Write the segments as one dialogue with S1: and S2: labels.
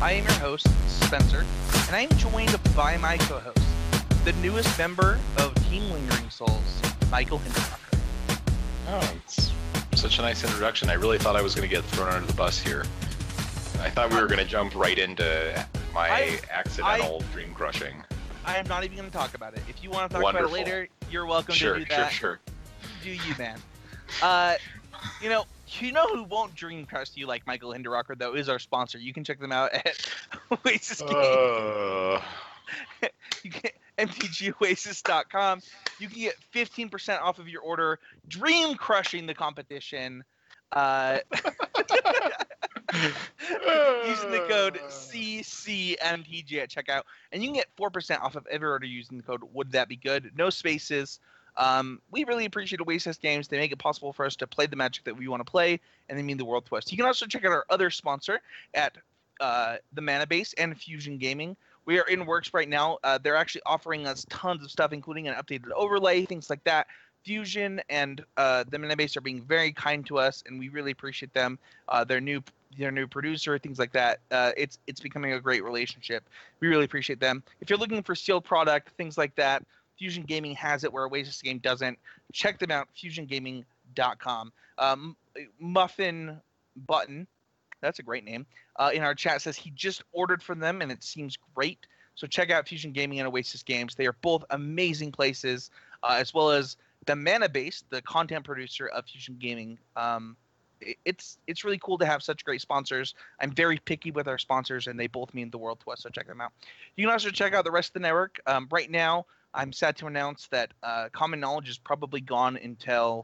S1: I am your host, Spencer, and I am joined by my co-host, the newest member of Team Lingering Souls, Michael Hinderbacher.
S2: Oh, it's such a nice introduction. I really thought I was going to get thrown under the bus here. I thought we were going to jump right into my accidental dream crushing.
S1: I am not even going to talk about it. If you want to talk
S2: Wonderful.
S1: about it later, you're welcome to do that.
S2: Sure.
S1: Do you, man. You know who won't dream crush you like Michael Hinderbacher, though, is our sponsor. You can check them out at Oasis Games. You can mtgoasis.com. You can get 15% off of your order, dream crushing the competition. Using the code CCMTG at checkout, and you can get 4% off of every order using the code Would That Be Good? No spaces. We really appreciate Oasis Games. They make it possible for us to play the Magic that we want to play, and they mean the world to us. You can also check out our other sponsor at the Mana Base and Fusion Gaming. We are in works right now. They're actually offering us tons of stuff, including an updated overlay, things like that. Fusion and the Mana Base are being very kind to us, and we really appreciate them. Their new producer, things like that. It's becoming a great relationship. We really appreciate them. If you're looking for sealed product, things like that, Fusion Gaming has it where Oasis Game doesn't. Check them out, fusiongaming.com. Muffin Button, that's a great name, in our chat says he just ordered from them and it seems great. So check out Fusion Gaming and Oasis Games. They are both amazing places, as well as the Mana Base, the content producer of Fusion Gaming. It's really cool to have such great sponsors. I'm very picky with our sponsors, and they both mean the world to us, so check them out. You can also check out the rest of the network. Right now, I'm sad to announce that Common Knowledge is probably gone until...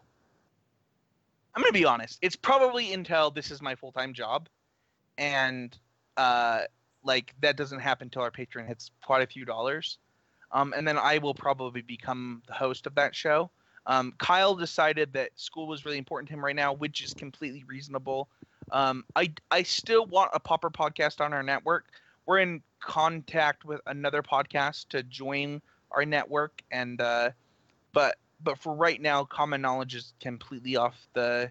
S1: I'm going to be honest. It's probably until this is my full-time job, and that doesn't happen until our Patreon hits quite a few dollars. And then I will probably become the host of that show. Kyle decided that school was really important to him right now, which is completely reasonable. I still want a Pauper podcast on our network. We're in contact with another podcast to join our network, and but for right now, Common Knowledge is completely off the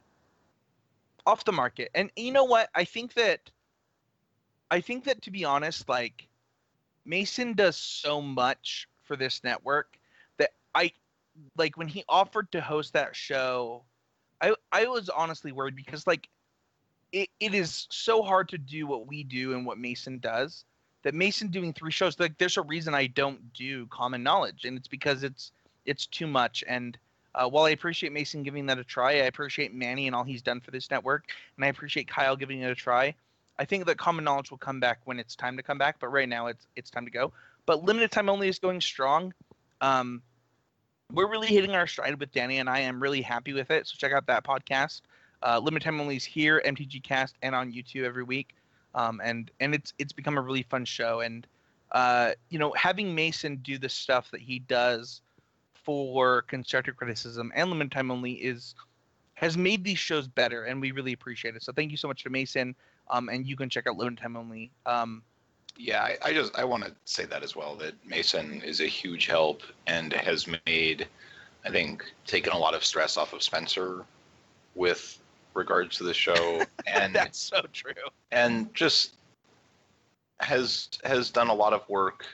S1: market. And you know what? I think that to be honest, like, Mason does so much for this network that when he offered to host that show, I was honestly worried because it is so hard to do what we do and what Mason does, that Mason doing 3 shows, there's a reason I don't do Common Knowledge, and it's because it's too much. And while I appreciate Mason giving that a try, I appreciate Manny and all he's done for this network, and I appreciate Kyle giving it a try. I think that Common Knowledge will come back when it's time to come back, but right now it's time to go. But Limited Time Only is going strong. We're really hitting our stride with Danny, and I am really happy with it. So check out that podcast. Limited Time Only is here, MTG Cast, and on YouTube every week. And it's become a really fun show. And having Mason do the stuff that he does for constructive criticism and Limited Time Only has made these shows better, and we really appreciate it. So thank you so much to Mason. And you can check out Limited Time Only.
S2: Yeah, I want to say that as well, that Mason is a huge help and has made, I think, taken a lot of stress off of Spencer with regards to the show. And
S1: that's so true.
S2: And just has done a lot of work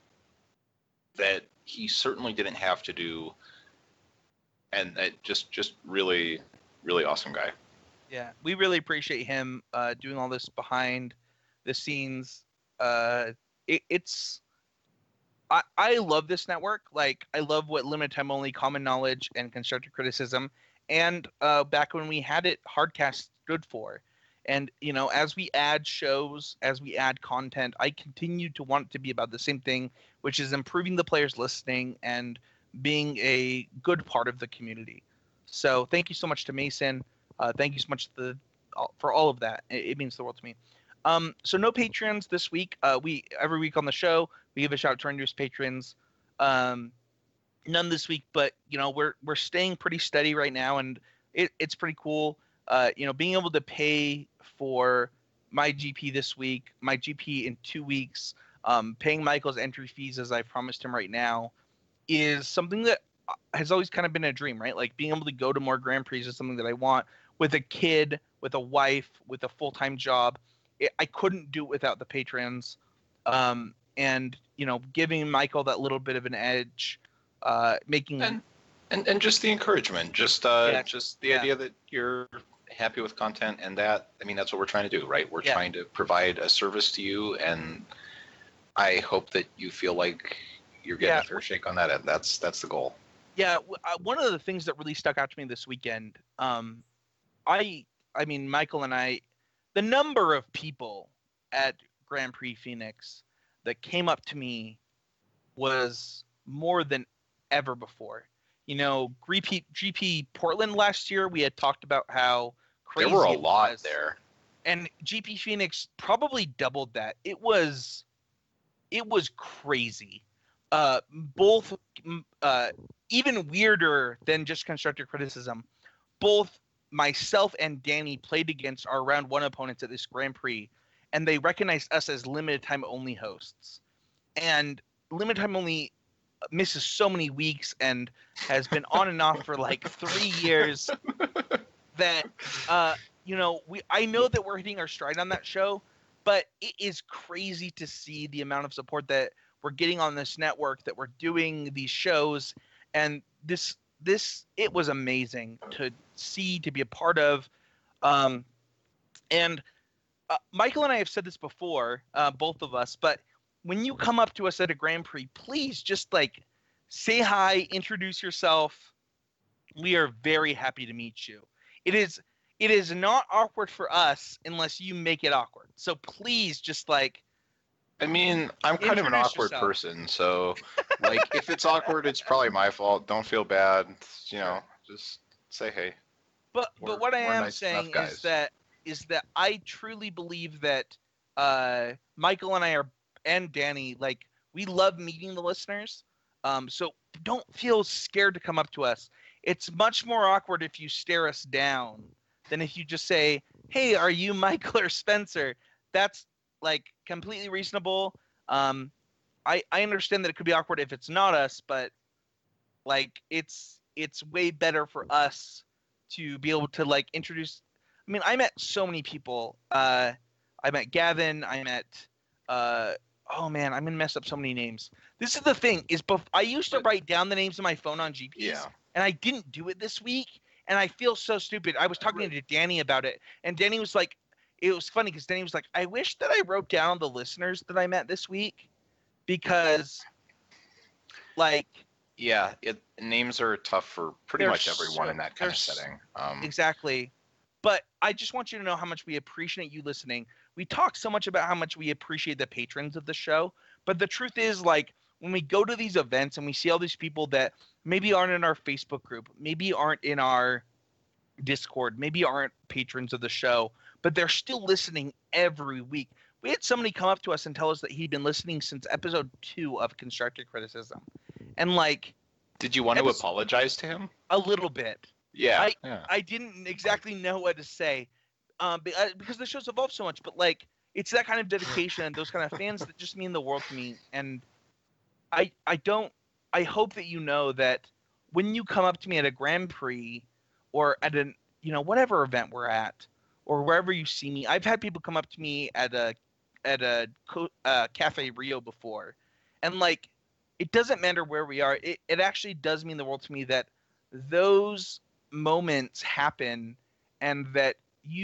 S2: that he certainly didn't have to do. And just really, really awesome guy.
S1: Yeah, we really appreciate him doing all this behind the scenes. I love this network. Like, I love what Limited Time Only, Common Knowledge, and Constructive Criticism, and back when we had it, Hardcast stood for. And as we add shows, as we add content, I continue to want it to be about the same thing, which is improving the players listening and being a good part of the community. So thank you so much to Mason. Thank you so much for all of that. It means the world to me. So no Patreons this week. We every week on the show we give a shout out to our newest patrons. None this week, but we're staying pretty steady right now, and it's pretty cool. Being able to pay for my GP this week, my GP in 2 weeks, paying Michael's entry fees as I promised him right now, is something that has always kind of been a dream, right? Like, being able to go to more Grand Prix is something that I want with a kid, with a wife, with a full-time job. I couldn't do it without the patrons, and giving Michael that little bit of an edge, making
S2: and just the encouragement, just the idea that you're happy with content, and that's what we're trying to do, right? We're trying to provide a service to you, and I hope that you feel like you're getting a fair shake on that end. That's the goal.
S1: Yeah, one of the things that really stuck out to me this weekend, Michael and I, the number of people at Grand Prix Phoenix that came up to me was more than ever before. GP Portland last year, we had talked about how crazy
S2: there were a lot there,
S1: and GP Phoenix probably doubled that. It was crazy. Both even weirder than just constructive criticism. Both myself and Danny played against our round one opponents at this Grand Prix, and they recognized us as limited time only hosts. And limited time only misses so many weeks and has been on and off for like 3 years that I know that we're hitting our stride on that show, but it is crazy to see the amount of support that we're getting on this network, that we're doing these shows, and this it was amazing to see, to be a part of. And Michael and I have said this before, both of us, but when you come up to us at a Grand Prix, please just say hi, introduce yourself. We are very happy to meet you. It is not awkward for us unless you make it awkward. So please just
S2: I'm kind of an awkward person, so if it's awkward, it's probably my fault. Don't feel bad, just say hey.
S1: But what I am saying is that I truly believe that Michael and I and Danny, we love meeting the listeners. So don't feel scared to come up to us. It's much more awkward if you stare us down than if you just say, "Hey, are you Michael or Spencer?" That's completely reasonable. I understand that it could be awkward if it's not us, but it's way better for us to be able to introduce. I met so many people. I met Gavin. I met oh man, I'm gonna mess up so many names. This is the thing, I used to write down the names of my phone on GPS, and I didn't do it this week, and I feel so stupid. I was talking to Danny about it, and Danny was like, it was funny because Danny was like, I wish that I wrote down the listeners that I met this week, because
S2: names are tough for pretty much everyone in that kind of setting.
S1: Exactly. But I just want you to know how much we appreciate you listening. We talk so much about how much we appreciate the patrons of the show, but the truth is, when we go to these events and we see all these people that maybe aren't in our Facebook group, maybe aren't in our Discord, maybe aren't patrons of the show, but they're still listening every week. We had somebody come up to us and tell us that he'd been listening since episode 2 of Constructive Criticism. And
S2: did you want to apologize to him?
S1: A little bit.
S2: Yeah.
S1: I didn't exactly know what to say, because the show's evolved so much, but it's that kind of dedication and those kind of fans that just mean the world to me. And I hope that you know that when you come up to me at a Grand Prix or at an, whatever event we're at, or wherever you see me, I've had people come up to me at a Cafe Rio before, and it doesn't matter where we are. It actually does mean the world to me that those moments happen, and that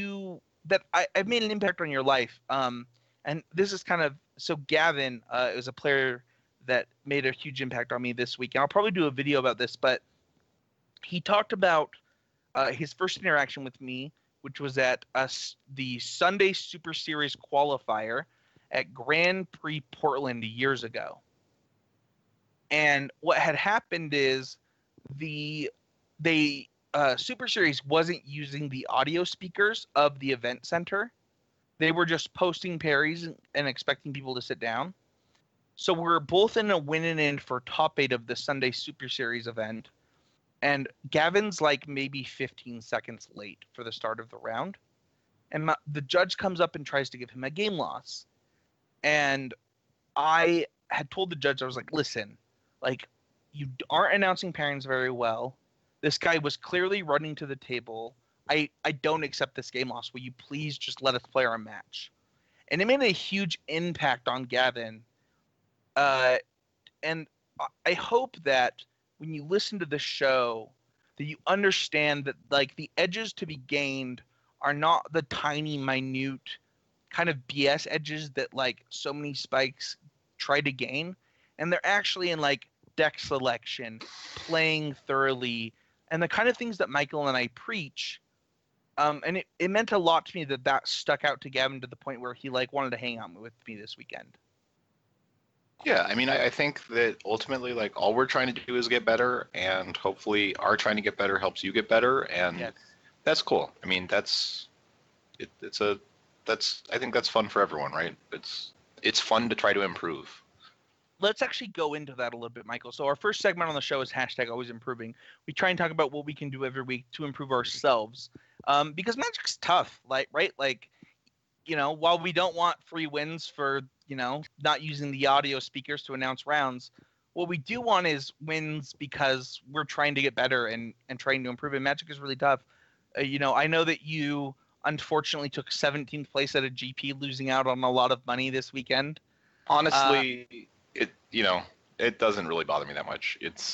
S1: I've made an impact on your life. And this is kind of, so Gavin is a player that made a huge impact on me this week, and I'll probably do a video about this, but he talked about his first interaction with me, which was at the Sunday Super Series qualifier at Grand Prix Portland years ago. And what had happened is the Super Series wasn't using the audio speakers of the event center. They were just posting parries and expecting people to sit down. So we're both in a win and in for top 8 of the Sunday Super Series event. And Gavin's maybe 15 seconds late for the start of the round. And the judge comes up and tries to give him a game loss. And I had told the judge, I was like, listen, you aren't announcing pairings very well. This guy was clearly running to the table. I don't accept this game loss. Will you please just let us play our match? and it made a huge impact on Gavin. And I hope that when you listen to the show, that you understand that like the edges to be gained are not the tiny, minute kind of BS edges that like so many spikes try to gain, and they're actually in like deck selection, playing thoroughly, and the kind of things that Michael and I preach. And it meant a lot to me that stuck out to Gavin to the point where he like wanted to hang out with me this weekend.
S2: Yeah, I mean, I think that ultimately, like, all we're trying to do is get better, and hopefully our trying to get better helps you get better, and
S1: Yes.
S2: that's cool. I mean, I think that's fun for everyone, right? It's fun to try to improve.
S1: Let's actually go into that a little bit, Michael. So our first segment on the show is #AlwaysImproving. We try and talk about what we can do every week to improve ourselves, because Magic's tough, right? Like, while we don't want free wins for not using the audio speakers to announce rounds, what we do want is wins because we're trying to get better and trying to improve. And Magic is really tough. I know that you unfortunately took 17th place at a GP, losing out on a lot of money this weekend.
S2: Honestly, it doesn't really bother me that much.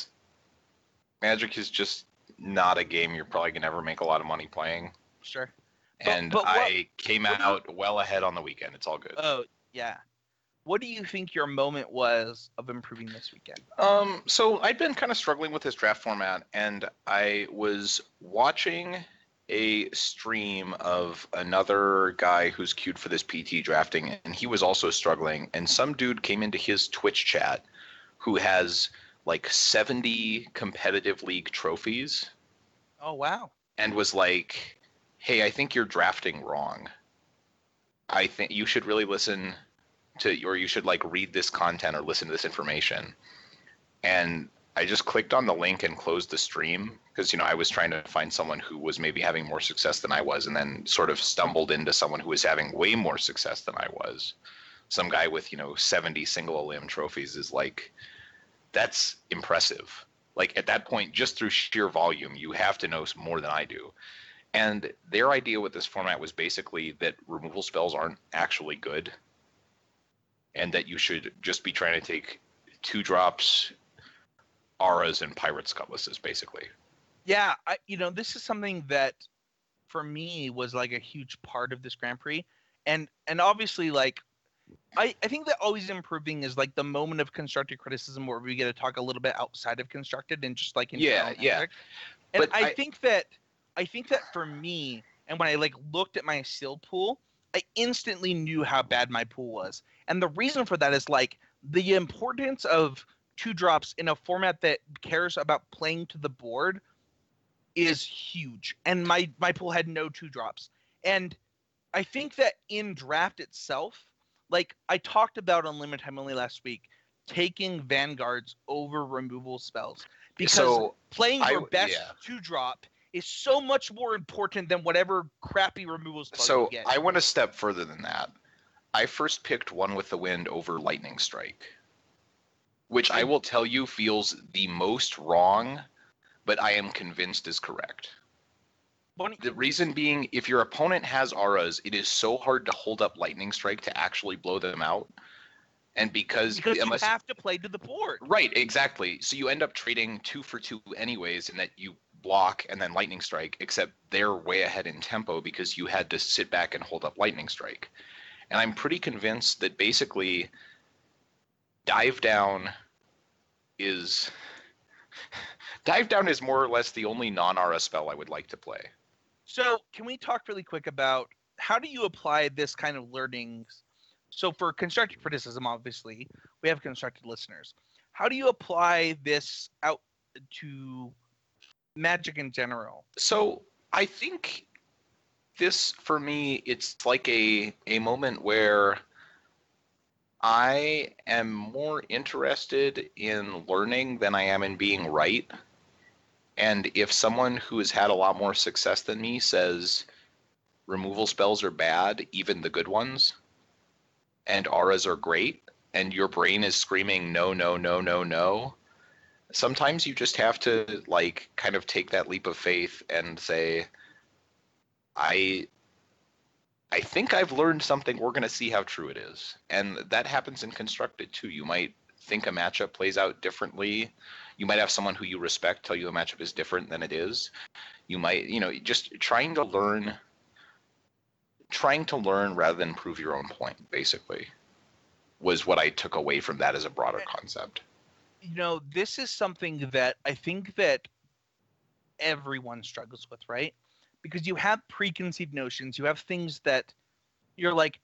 S2: Magic is just not a game you're probably gonna ever make a lot of money playing.
S1: Sure.
S2: And I came out well ahead on the weekend. It's all good.
S1: Oh, yeah. What do you think your moment was of improving this weekend?
S2: So I'd been kind of struggling with this draft format, and I was watching a stream of another guy who's queued for this PT drafting, and he was also struggling. And some dude came into his Twitch chat who has like 70 competitive league trophies.
S1: Oh, wow.
S2: And was like, hey, I think you're drafting wrong. I think you should really listen to, or you should like read this content or listen to this information. And I just clicked on the link and closed the stream because, I was trying to find someone who was maybe having more success than I was, and then sort of stumbled into someone who was having way more success than I was. Some guy with, 70 single limb trophies is like, that's impressive. Like at that point, just through sheer volume, you have to know more than I do. And their idea with this format was basically that removal spells aren't actually good, and that you should just be trying to take 2-drops, auras, and Pirate's Cutlasses, basically.
S1: Yeah, this is something that for me was like a huge part of this Grand Prix, and obviously like I think that always improving is like the moment of constructive criticism where we get to talk a little bit outside of constructed and just like
S2: yeah.
S1: And
S2: But
S1: I think that for me, and when I like looked at my seal pool, I instantly knew how bad my pool was, and the reason for that is like the importance of 2-drops in a format that cares about playing to the board is huge, and my pool had no 2-drops. And I think that in draft itself, like I talked about on Limited Time Only last week, taking Vanguards over removal spells because playing your best 2-drop is so much more important than whatever crappy removal spell you get.
S2: I went a step further than that. I first picked One with the Wind over Lightning Strike, which I will tell you feels the most wrong, but I am convinced is correct. The reason being, if your opponent has auras, it is so hard to hold up Lightning Strike to actually blow them out. And because
S1: you have to play to the board.
S2: Right, exactly. So you end up trading 2 for 2 anyways, in that you block and then Lightning Strike, except they're way ahead in tempo because you had to sit back and hold up Lightning Strike. And I'm pretty convinced that basically Dive Down is more or less the only non-aura spell I would like to play.
S1: So can we talk really quick about how do you apply this kind of learnings? So for constructive criticism, obviously, we have constructed listeners. How do you apply this out to Magic in general?
S2: So I think this, for me, it's like a moment where I am more interested in learning than I am in being right. And if someone who has had a lot more success than me says removal spells are bad, even the good ones, and auras are great, and your brain is screaming no, no, no, no, no, sometimes you just have to like kind of take that leap of faith and say, I I think I've learned something. We're going to see how true it is. And that happens in Constructed too. You might think a matchup plays out differently. You might have someone who you respect tell you a matchup is different than it is. You might, just trying to learn rather than prove your own point, basically, was what I took away from that as a broader concept.
S1: This is something that I think that everyone struggles with, right? Because you have preconceived notions, you have things that you're like,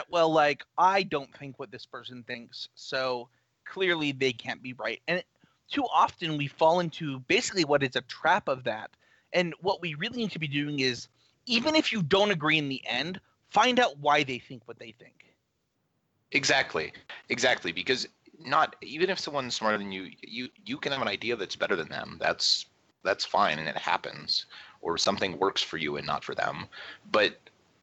S1: I don't think what this person thinks, so clearly they can't be right. And too often we fall into basically what is a trap of that. And what we really need to be doing is, even if you don't agree in the end, find out why they think what they think.
S2: Exactly. Because not even if someone's smarter than you, you can have an idea that's better than them. That's fine, and it happens. Or something works for you and not for them. But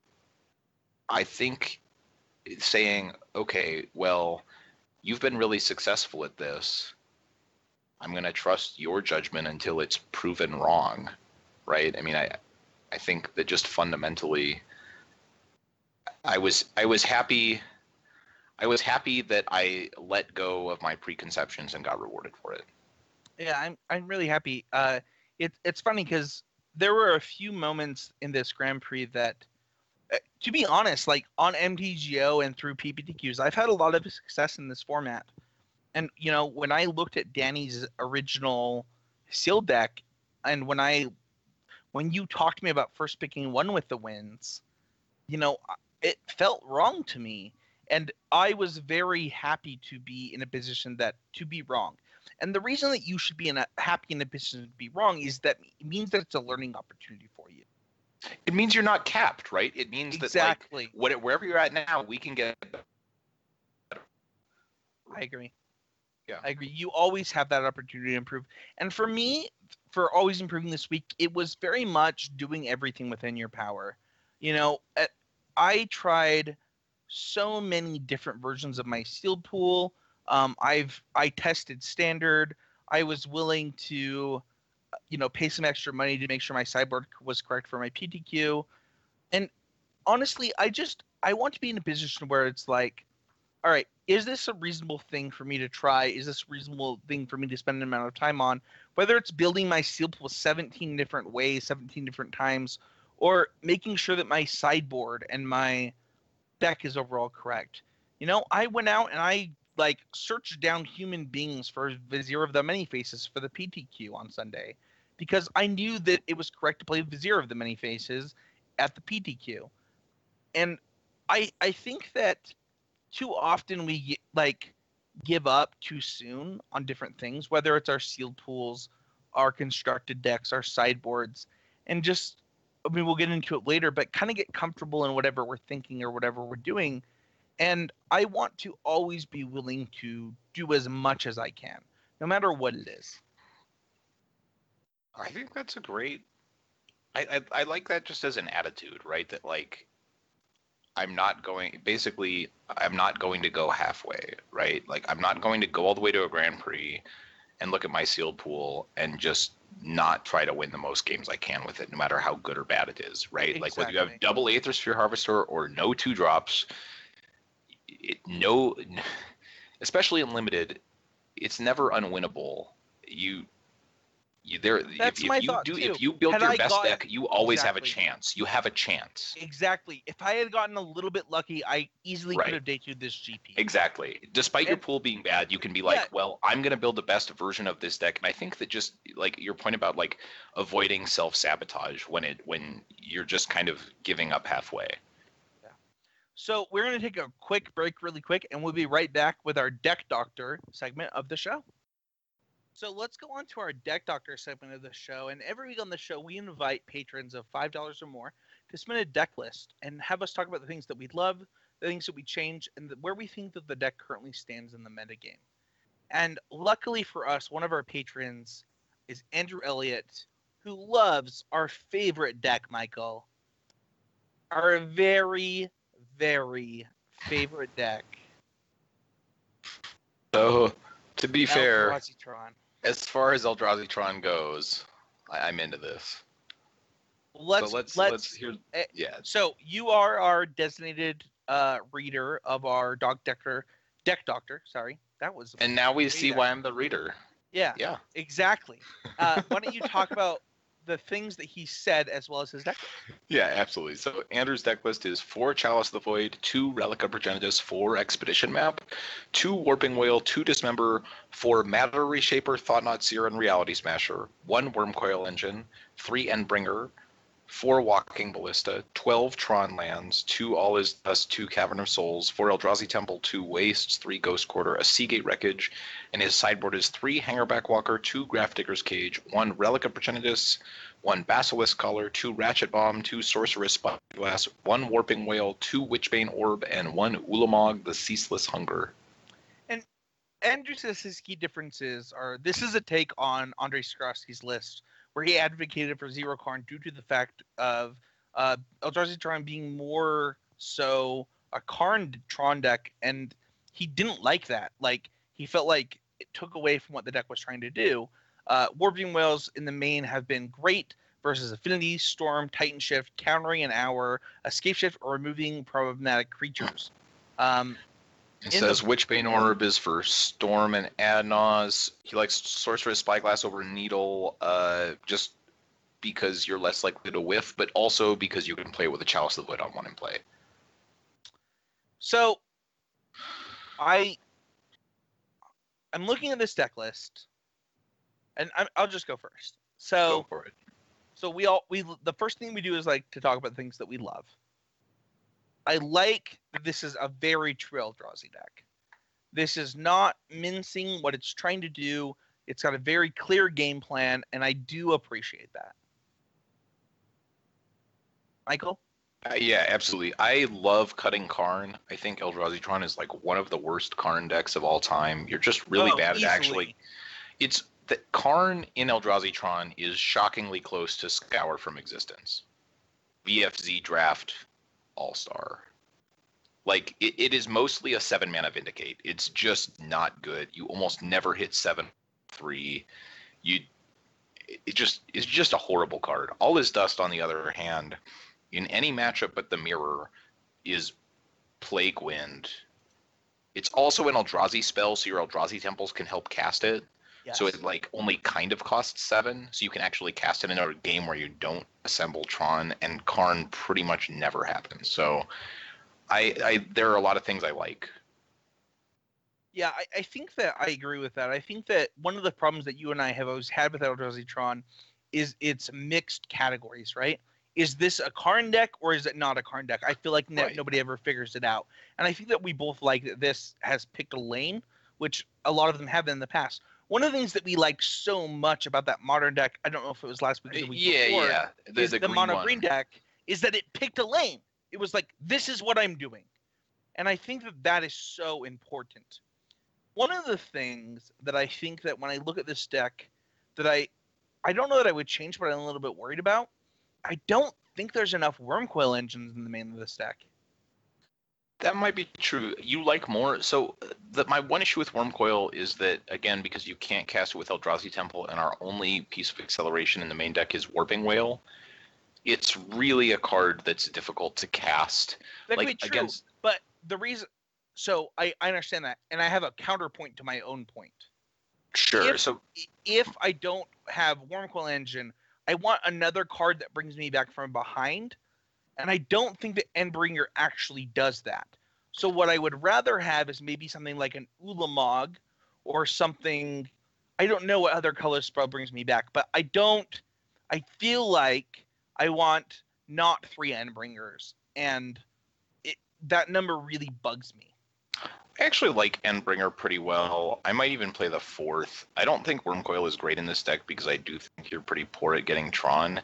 S2: I think saying, okay, well, you've been really successful at this. I'm going to trust your judgment until it's proven wrong, right? I mean, I think that just fundamentally, I was happy that I let go of my preconceptions and got rewarded for it.
S1: Yeah, I'm really happy. It's funny because there were a few moments in this Grand Prix that, to be honest, like on MTGO and through PPTQs, I've had a lot of success in this format. And when I looked at Danny's original sealed deck, and when you talked to me about first picking one with the wins, it felt wrong to me. And I was very happy to be in a position to be wrong. And the reason that you should be happy in a position to be wrong is that it means that it's a learning opportunity for you.
S2: It means you're not capped, right? It means
S1: exactly.
S2: that wherever you're at now, we can get better.
S1: I agree.
S2: Yeah.
S1: I agree. You always have that opportunity to improve. And for me, for always improving this week, it was very much doing everything within your power. I tried so many different versions of my sealed pool. I tested standard. I was willing to, pay some extra money to make sure my sideboard was correct for my PTQ. And honestly, I want to be in a position where it's like, all right, is this a reasonable thing for me to try? Is this a reasonable thing for me to spend an amount of time on? Whether it's building my sealed pool 17 different ways, 17 different times, or making sure that my sideboard and my deck is overall correct. I went out and I searched down human beings for Vizier of the Many Faces for the PTQ on Sunday, because I knew that it was correct to play Vizier of the Many Faces at the PTQ. And I think that too often we give up too soon on different things, whether it's our sealed pools, our constructed decks, our sideboards, and just, I mean, we'll get into it later, but kind of get comfortable in whatever we're thinking or whatever we're doing. And I want to always be willing to do as much as I can, no matter what it is.
S2: I think that's a great. I like that just as an attitude, right? That I'm not going to go halfway, right? I'm not going to go all the way to a Grand Prix and look at my sealed pool and just not try to win the most games I can with it, no matter how good or bad it is, right?
S1: Exactly.
S2: Whether you have double Aethersphere Harvester or no 2-drops, especially in limited, it's never unwinnable. If you build your best deck, you always have a chance. You have a chance.
S1: Exactly. If I had gotten a little bit lucky, I easily could have debuted this GP.
S2: Exactly. Despite your pool being bad, you can be well, I'm going to build the best version of this deck. And I think that just your point about avoiding self-sabotage when you're just kind of giving up halfway.
S1: Yeah. So we're going to take a quick break really quick, and we'll be right back with our Deck Doctor segment of the show. So let's go on to our Deck Doctor segment of the show. And every week on the show, we invite patrons of $5 or more to submit a deck list and have us talk about the things that we love, the things that we change, and where we think that the deck currently stands in the metagame. And luckily for us, one of our patrons is Andrew Elliott, who loves our favorite deck, Michael. Our very, very favorite deck.
S2: So, to be fair,
S1: Eldrazi-Tron.
S2: As far as Eldrazi-Tron goes, I'm into this. let's hear. Yeah.
S1: So you are our designated reader of our deck doctor. Sorry, that was.
S2: And now we see why I'm the reader.
S1: Yeah.
S2: Yeah.
S1: Exactly. Why don't you talk about the things that he said as well as his deck list?
S2: Yeah, absolutely. So Andrew's deck list is 4 Chalice of the Void, 2 Relic of Progenitus, 4 Expedition Map, 2 Warping Whale, 2 Dismember, 4 Matter Reshaper, Thought-Knot Seer, and Reality Smasher, 1 Wormcoil Engine, 3 Endbringer, 4 Walking Ballista, 12 Tron lands, 2 All Is Dust, 2 Cavern of Souls, 4 Eldrazi Temple, 2 Wastes, 3 Ghost Quarter, a Seagate Wreckage, and his sideboard is 3 Hangerback Walker, 2 Graph Digger's Cage, 1 Relic of Progenitus, 1 Basilisk Collar, 2 Ratchet Bomb, 2 Sorceress Spyglass, 1 Warping Whale, 2 Witchbane Orb, and 1 Ulamog, the Ceaseless Hunger.
S1: And Andrew says his key differences are, this is a take on Andrei Skrosky's list, where he advocated for Zero Karn due to the fact of Eldrazi Tron being more so a Karn Tron deck, and he didn't like that. Like, he felt like it took away from what the deck was trying to do. Warping Whales in the main have been great versus Affinity, Storm, Titan Shift, countering an hour, Escape Shift, or removing problematic creatures.
S2: It says Witchbane Orb is for Storm and Adnaz. He likes Sorceress Spyglass over Needle, just because you're less likely to whiff, but also because you can play with a Chalice of the Void on 1 and play.
S1: So, I'm looking at this deck list, and I'll just go first. So,
S2: go for it.
S1: So the first thing we do is like to talk about things that we love. I like that this is a very true Eldrazi deck. This is not mincing what it's trying to do. It's got a very clear game plan, and I do appreciate that. Michael?
S2: Yeah, absolutely. I love cutting Karn. I think Eldrazi Tron is like one of the worst Karn decks of all time. You're just really bad at actually. It's that Karn in Eldrazi Tron is shockingly close to Scour from Existence. VFZ Draft All-Star. Like, it is mostly a 7-mana Vindicate. It's just not good. You almost never hit 7/3. It's just a horrible card. All Is Dust, on the other hand, in any matchup but the Mirror, is Plague Wind. It's also an Eldrazi spell, so your Eldrazi Temples can help cast it. Yes. So it like only kind of costs 7, so you can actually cast it in a game where you don't assemble Tron, and Karn pretty much never happens. So there are a lot of things I like.
S1: Yeah, I think that I agree with that. I think that one of the problems that you and I have always had with Eldrazi Tron is its mixed categories, right? Is this a Karn deck or is it not a Karn deck? I feel like nobody ever figures it out. And I think that we both like that this has picked a lane, which a lot of them have in the past. One of the things that we liked so much about that modern deck, I don't know if it was last week or the week before, is the mono green deck, is that it picked a lane. It was like, this is what I'm doing. And I think that that is so important. One of the things that I think that when I look at this deck that I don't know that I would change, but I'm a little bit worried about, I don't think there's enough Wormcoil engines in the main of this deck.
S2: That might be true. You like more. So my one issue with Wormcoil is that, again, because you can't cast it with Eldrazi Temple and our only piece of acceleration in the main deck is Warping Whale, it's really a card that's difficult to cast.
S1: That could be true, but the reason... So I understand that, and I have a counterpoint to my own point.
S2: Sure.
S1: If I don't have Wormcoil Engine, I want another card that brings me back from behind, and I don't think that Endbringer actually does that. So what I would rather have is maybe something like an Ulamog or something. I don't know what other color spell brings me back, but I feel like I want not 3 Endbringers, and that number really bugs me.
S2: I actually like Endbringer pretty well. I might even play the 4th. I don't think Wormcoil is great in this deck because I do think you're pretty poor at getting Tron.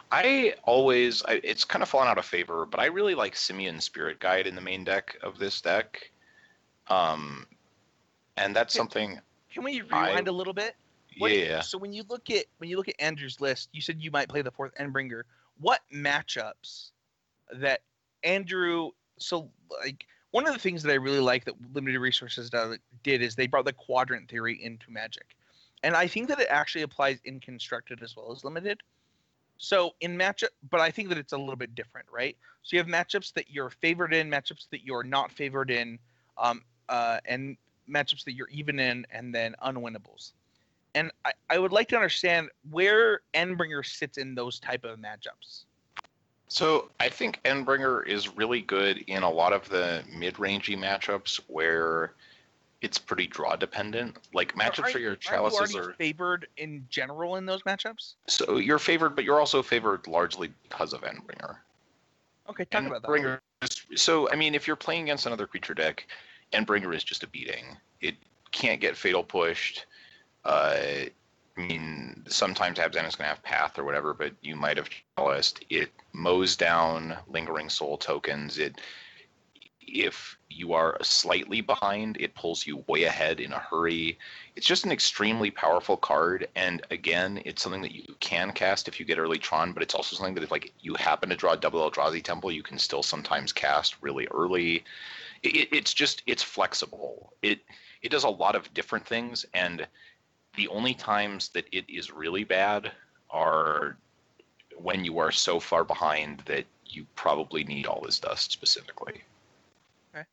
S2: It's kind of fallen out of favor, but I really like Simian Spirit Guide in the main deck of this deck. And that's something.
S1: Can we rewind a little bit?
S2: Yeah.
S1: So when you look at Andrew's list, you said you might play the 4th Endbringer. What matchups that Andrew? So like. One of the things that I really like that Limited Resources did is they brought the quadrant theory into Magic. And I think that it actually applies in Constructed as well as Limited. So in matchup, but I think that it's a little bit different, right? So you have matchups that you're favored in, matchups that you're not favored in, and matchups that you're even in, and then unwinnables. And I would like to understand where Endbringer sits in those type of matchups.
S2: So I think Endbringer is really good in a lot of the mid-rangey matchups where it's pretty draw dependent. Like matchups where your chalices
S1: are favored in general in those matchups.
S2: So you're favored, but you're also favored largely because of Endbringer.
S1: Okay, talk about
S2: that. So I mean, if you're playing against another creature deck, Endbringer is just a beating. It can't get fatal pushed. I mean, sometimes Abzan is going to have Path or whatever, but you might have Chaliced. It mows down Lingering Soul tokens. If you are slightly behind, it pulls you way ahead in a hurry. It's just an extremely powerful card, and again, it's something that you can cast if you get early Tron, but it's also something that if like you happen to draw double Eldrazi Temple, you can still sometimes cast really early. It's flexible. It does a lot of different things, and the only times that it is really bad are when you are so far behind that you probably need All Is Dust specifically.
S1: Okay.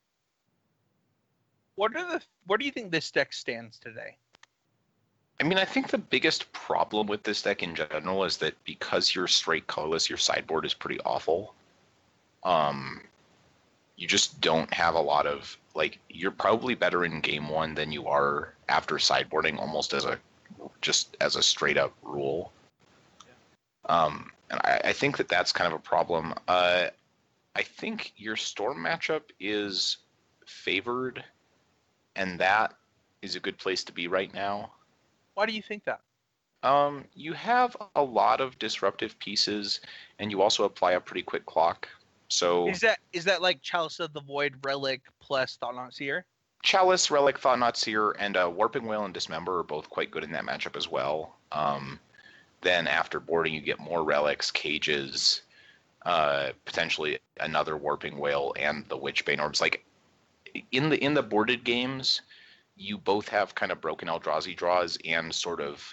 S1: Where do you think this deck stands today?
S2: I mean, I think the biggest problem with this deck in general is that because you're straight colorless, your sideboard is pretty awful. You just don't have a lot of, like, you're probably better in game one than you are after sideboarding, almost as a straight up rule. Yeah. And I think that that's kind of a problem. I think your Storm matchup is favored, and that is a good place to be right now.
S1: Why do you think that?
S2: You have a lot of disruptive pieces, and you also apply a pretty quick clock. So
S1: is that like Chalice of the Void, Relic plus Thought-Knot Seer?
S2: Chalice, Relic, Thought-Knot Seer, and Warping Wail and Dismember are both quite good in that matchup as well. Then after boarding, you get more relics, cages, potentially another Warping Wail, and the Witchbane Orbs. Like in the boarded games, you both have kind of broken Eldrazi draws and sort of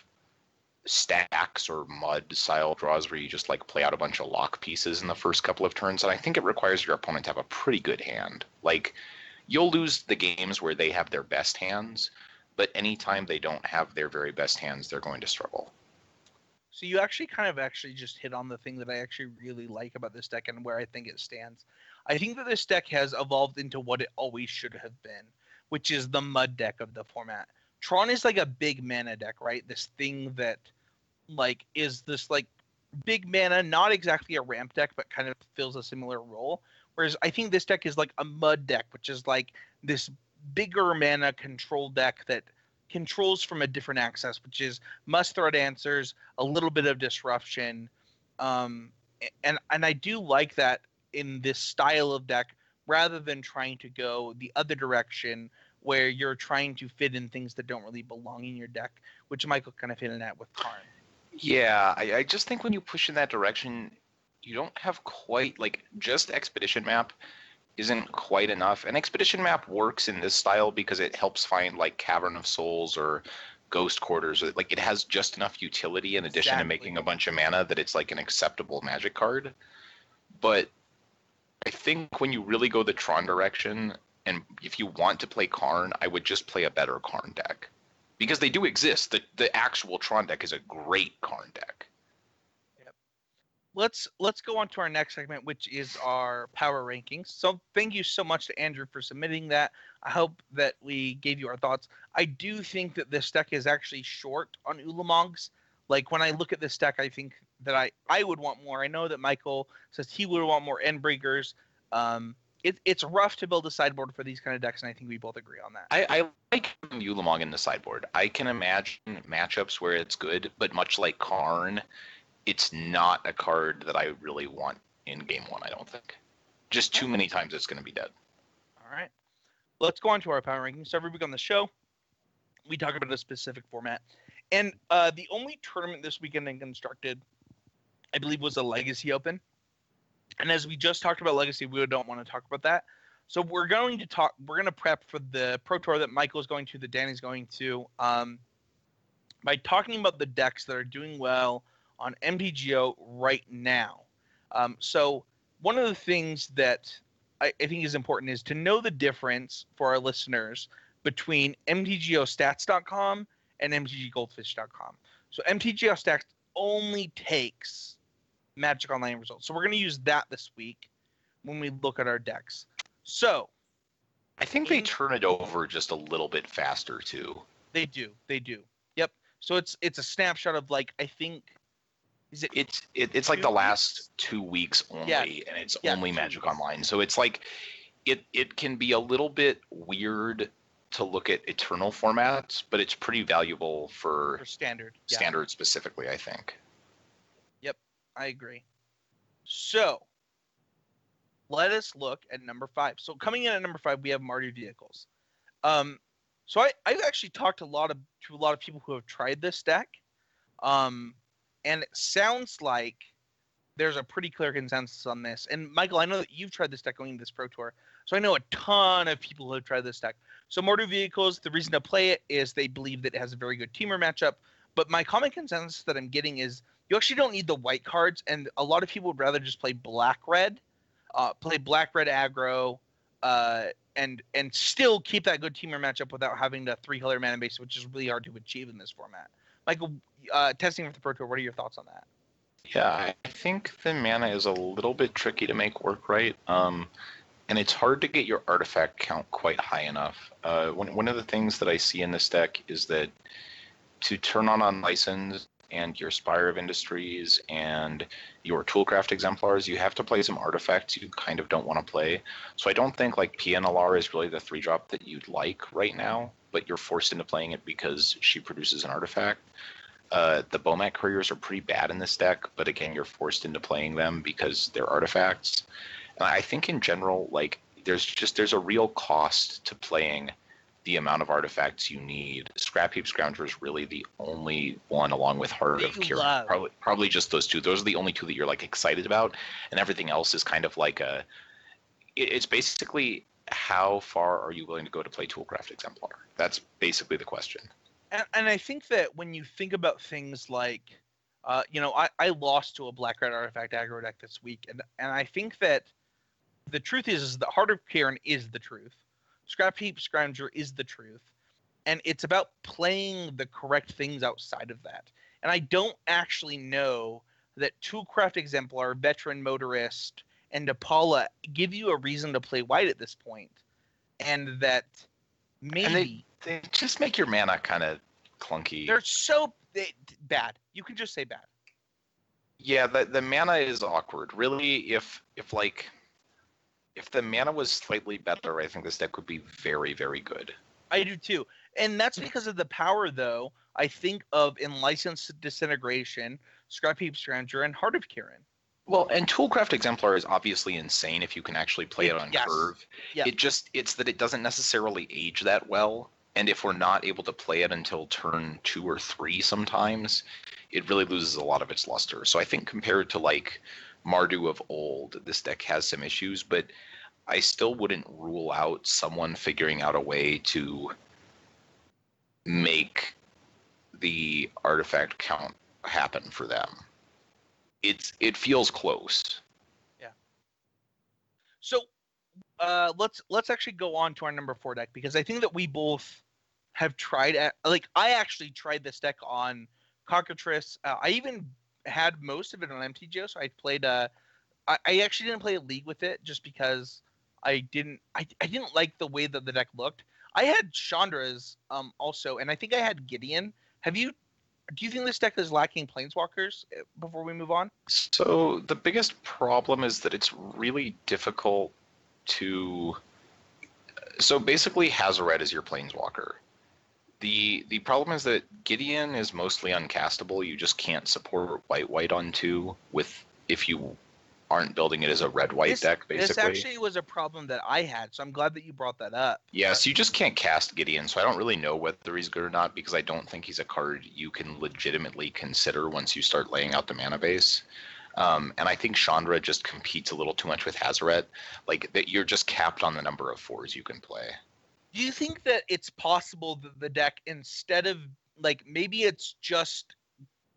S2: stacks or mud style draws where you just like play out a bunch of lock pieces in the first couple of turns, and I think it requires your opponent to have a pretty good hand. Like you'll lose the games where they have their best hands, but anytime they don't have their very best hands, they're going to struggle.
S1: So you actually just hit on the thing that I actually really like about this deck and where I think it stands. I think that this deck has evolved into what it always should have been, which is the mud deck of the format. Tron is like a big mana deck, right? This thing that like is this like big mana, not exactly a ramp deck, but kind of fills a similar role. Whereas I think this deck is like a mud deck, which is like this bigger mana control deck that controls from a different access, which is must threat answers, a little bit of disruption, and I do like that in this style of deck rather than trying to go the other direction where you're trying to fit in things that don't really belong in your deck, which Michael kind of hinted at with Karn.
S2: Yeah, I just think when you push in that direction, you don't have quite, like, just Expedition Map isn't quite enough. And Expedition Map works in this style because it helps find, like, Cavern of Souls or Ghost Quarters. Like, it has just enough utility in addition to making a bunch of mana that it's, like, an acceptable Magic card. But I think when you really go the Tron direction, and if you want to play Karn, I would just play a better Karn deck. Because they do exist. The actual Tron deck is a great Karn deck.
S1: Yep. Let's go on to our next segment, which is our power rankings. So thank you so much to Andrew for submitting that. I hope that we gave you our thoughts. I do think that this deck is actually short on Ulamogs. Like when I look at this deck, I think that I would want more. I know that Michael says he would want more Endbreakers. It's rough to build a sideboard for these kind of decks, and I think we both agree on that.
S2: I like Ulamog in the sideboard. I can imagine matchups where it's good, but much like Karn, it's not a card that I really want in game one, I don't think. Just too many times it's going to be dead.
S1: All right. Let's go on to our power rankings. So every week on the show, we talk about a specific format. And the only tournament this weekend in Constructed, I believe, was a Legacy Open. And as we just talked about Legacy, we don't want to talk about that. So we're going to prep for the Pro Tour that Michael's going to, that Danny's going to, by talking about the decks that are doing well on MTGO right now. So one of the things that I think is important is to know the difference for our listeners between MTGOstats.com and MTGGoldfish.com. So MTGO Stats only takes Magic Online results. So we're going to use that this week when we look at our decks. So
S2: I think they turn it over just a little bit faster too.
S1: They do. Yep. So it's a snapshot of like, I think, is it?
S2: It's like the last 2 weeks only, and it's only Magic Online. So it's like it can be a little bit weird to look at Eternal formats, but it's pretty valuable for
S1: Standard.
S2: Standard specifically, I think.
S1: Yep, I agree. So let us look at number 5. So coming in at number 5, we have Mardu Vehicles. So I've actually talked to a lot of people who have tried this deck, and it sounds like there's a pretty clear consensus on this. And Michael, I know that you've tried this deck going into this Pro Tour, so I know a ton of people who have tried this deck. So Mardu Vehicles, the reason to play it is they believe that it has a very good teamer matchup. But my common consensus that I'm getting is you actually don't need the white cards, and a lot of people would rather just play black-red, play black-red aggro, and still keep that good teamer matchup without having the 3-color mana base, which is really hard to achieve in this format. Michael, testing with the Pro Tour, what are your thoughts on that?
S2: Yeah, I think the mana is a little bit tricky to make work right. And it's hard to get your artifact count quite high enough. One of the things that I see in this deck is that to turn on Unlicensed and your Spire of Industries and your Toolcraft Exemplars, you have to play some artifacts you kind of don't want to play. So I don't think like PNLR is really the 3-drop that you'd like right now, but you're forced into playing it because she produces an artifact. The Bomat Couriers are pretty bad in this deck, but again, you're forced into playing them because they're artifacts. And I think in general, like there's a real cost to playing the amount of artifacts you need. Scrap Heap Scrounger is really the only one, along with Heart of Kiran. Probably just those two. Those are the only two that you're like excited about, and everything else is kind of like it's basically how far are you willing to go to play Toolcraft Exemplar? That's basically the question.
S1: And I think that when you think about things like, I lost to a black-red artifact aggro deck this week, and I think that the truth is that Heart of Kiran is the truth. Scrap Heap Scrounger is the truth. And it's about playing the correct things outside of that. And I don't actually know that Toolcraft Exemplar, Veteran Motorist, and Apala give you a reason to play white at this point. And that maybe...
S2: And they just make your mana kind of clunky.
S1: They're so bad. You can just say bad.
S2: Yeah, the mana is awkward. Really, if the mana was slightly better, I think this deck would be very, very good.
S1: I do too. And that's because of the power, though, I think of in Licensed Disintegration, Scrap Heap Scrounger, and Heart of Kiran.
S2: Well, and Toolcraft Exemplar is obviously insane if you can actually play it on curve.
S1: Yeah.
S2: It's that it doesn't necessarily age that well. And if we're not able to play it until turn 2 or 3 sometimes, it really loses a lot of its luster. So I think compared to like Mardu of old, this deck has some issues, but I still wouldn't rule out someone figuring out a way to make the artifact count happen for them. It feels close.
S1: Yeah. So let's actually go on to our number 4 deck, because I think that we both have tried I actually tried this deck on Cockatrice. I even had most of it on MTGO, so I played I actually didn't play a league with it just because I didn't like the way that the deck looked. I had Chandra's also, and I think I had Gideon. Do you think this deck is lacking Planeswalkers before we move on?
S2: So the biggest problem is that it's really difficult to... So basically Hazoret is your Planeswalker. The problem is that Gideon is mostly uncastable. You just can't support white on 2 if you aren't building it as a red-white deck, basically.
S1: This actually was a problem that I had, so I'm glad that you brought that up.
S2: Yes, you just can't cast Gideon, so I don't really know whether he's good or not, because I don't think he's a card you can legitimately consider once you start laying out the mana base. And I think Chandra just competes a little too much with Hazoret. Like, that you're just capped on the number of 4s you can play.
S1: Do you think that it's possible that the deck, instead of, like, maybe it's just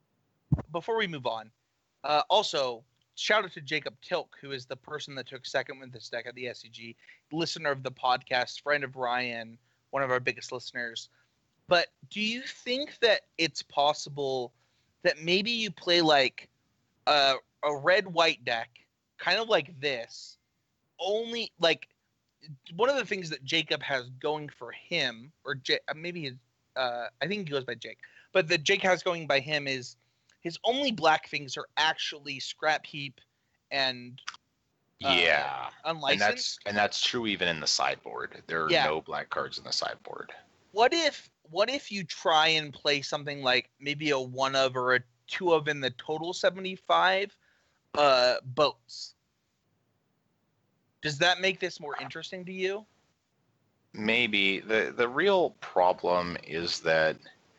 S1: before we move on, also shout out to Jacob Tilk, who is the person that took second with this deck at the SCG, listener of the podcast, friend of Ryan, one of our biggest listeners. But do you think that it's possible that maybe you play like a red-white deck, kind of like this, only like one of the things that Jacob has going for him, or maybe I think he goes by Jake, but that Jake has going by him is his only black things are actually Scrap Heap and Unlicensed.
S2: And that's true even in the sideboard. There are no black cards in the sideboard.
S1: What if you try and play something like maybe a 1 of or a 2 of in the total 75 boats? Does that make this more interesting to you?
S2: Maybe. The real problem is that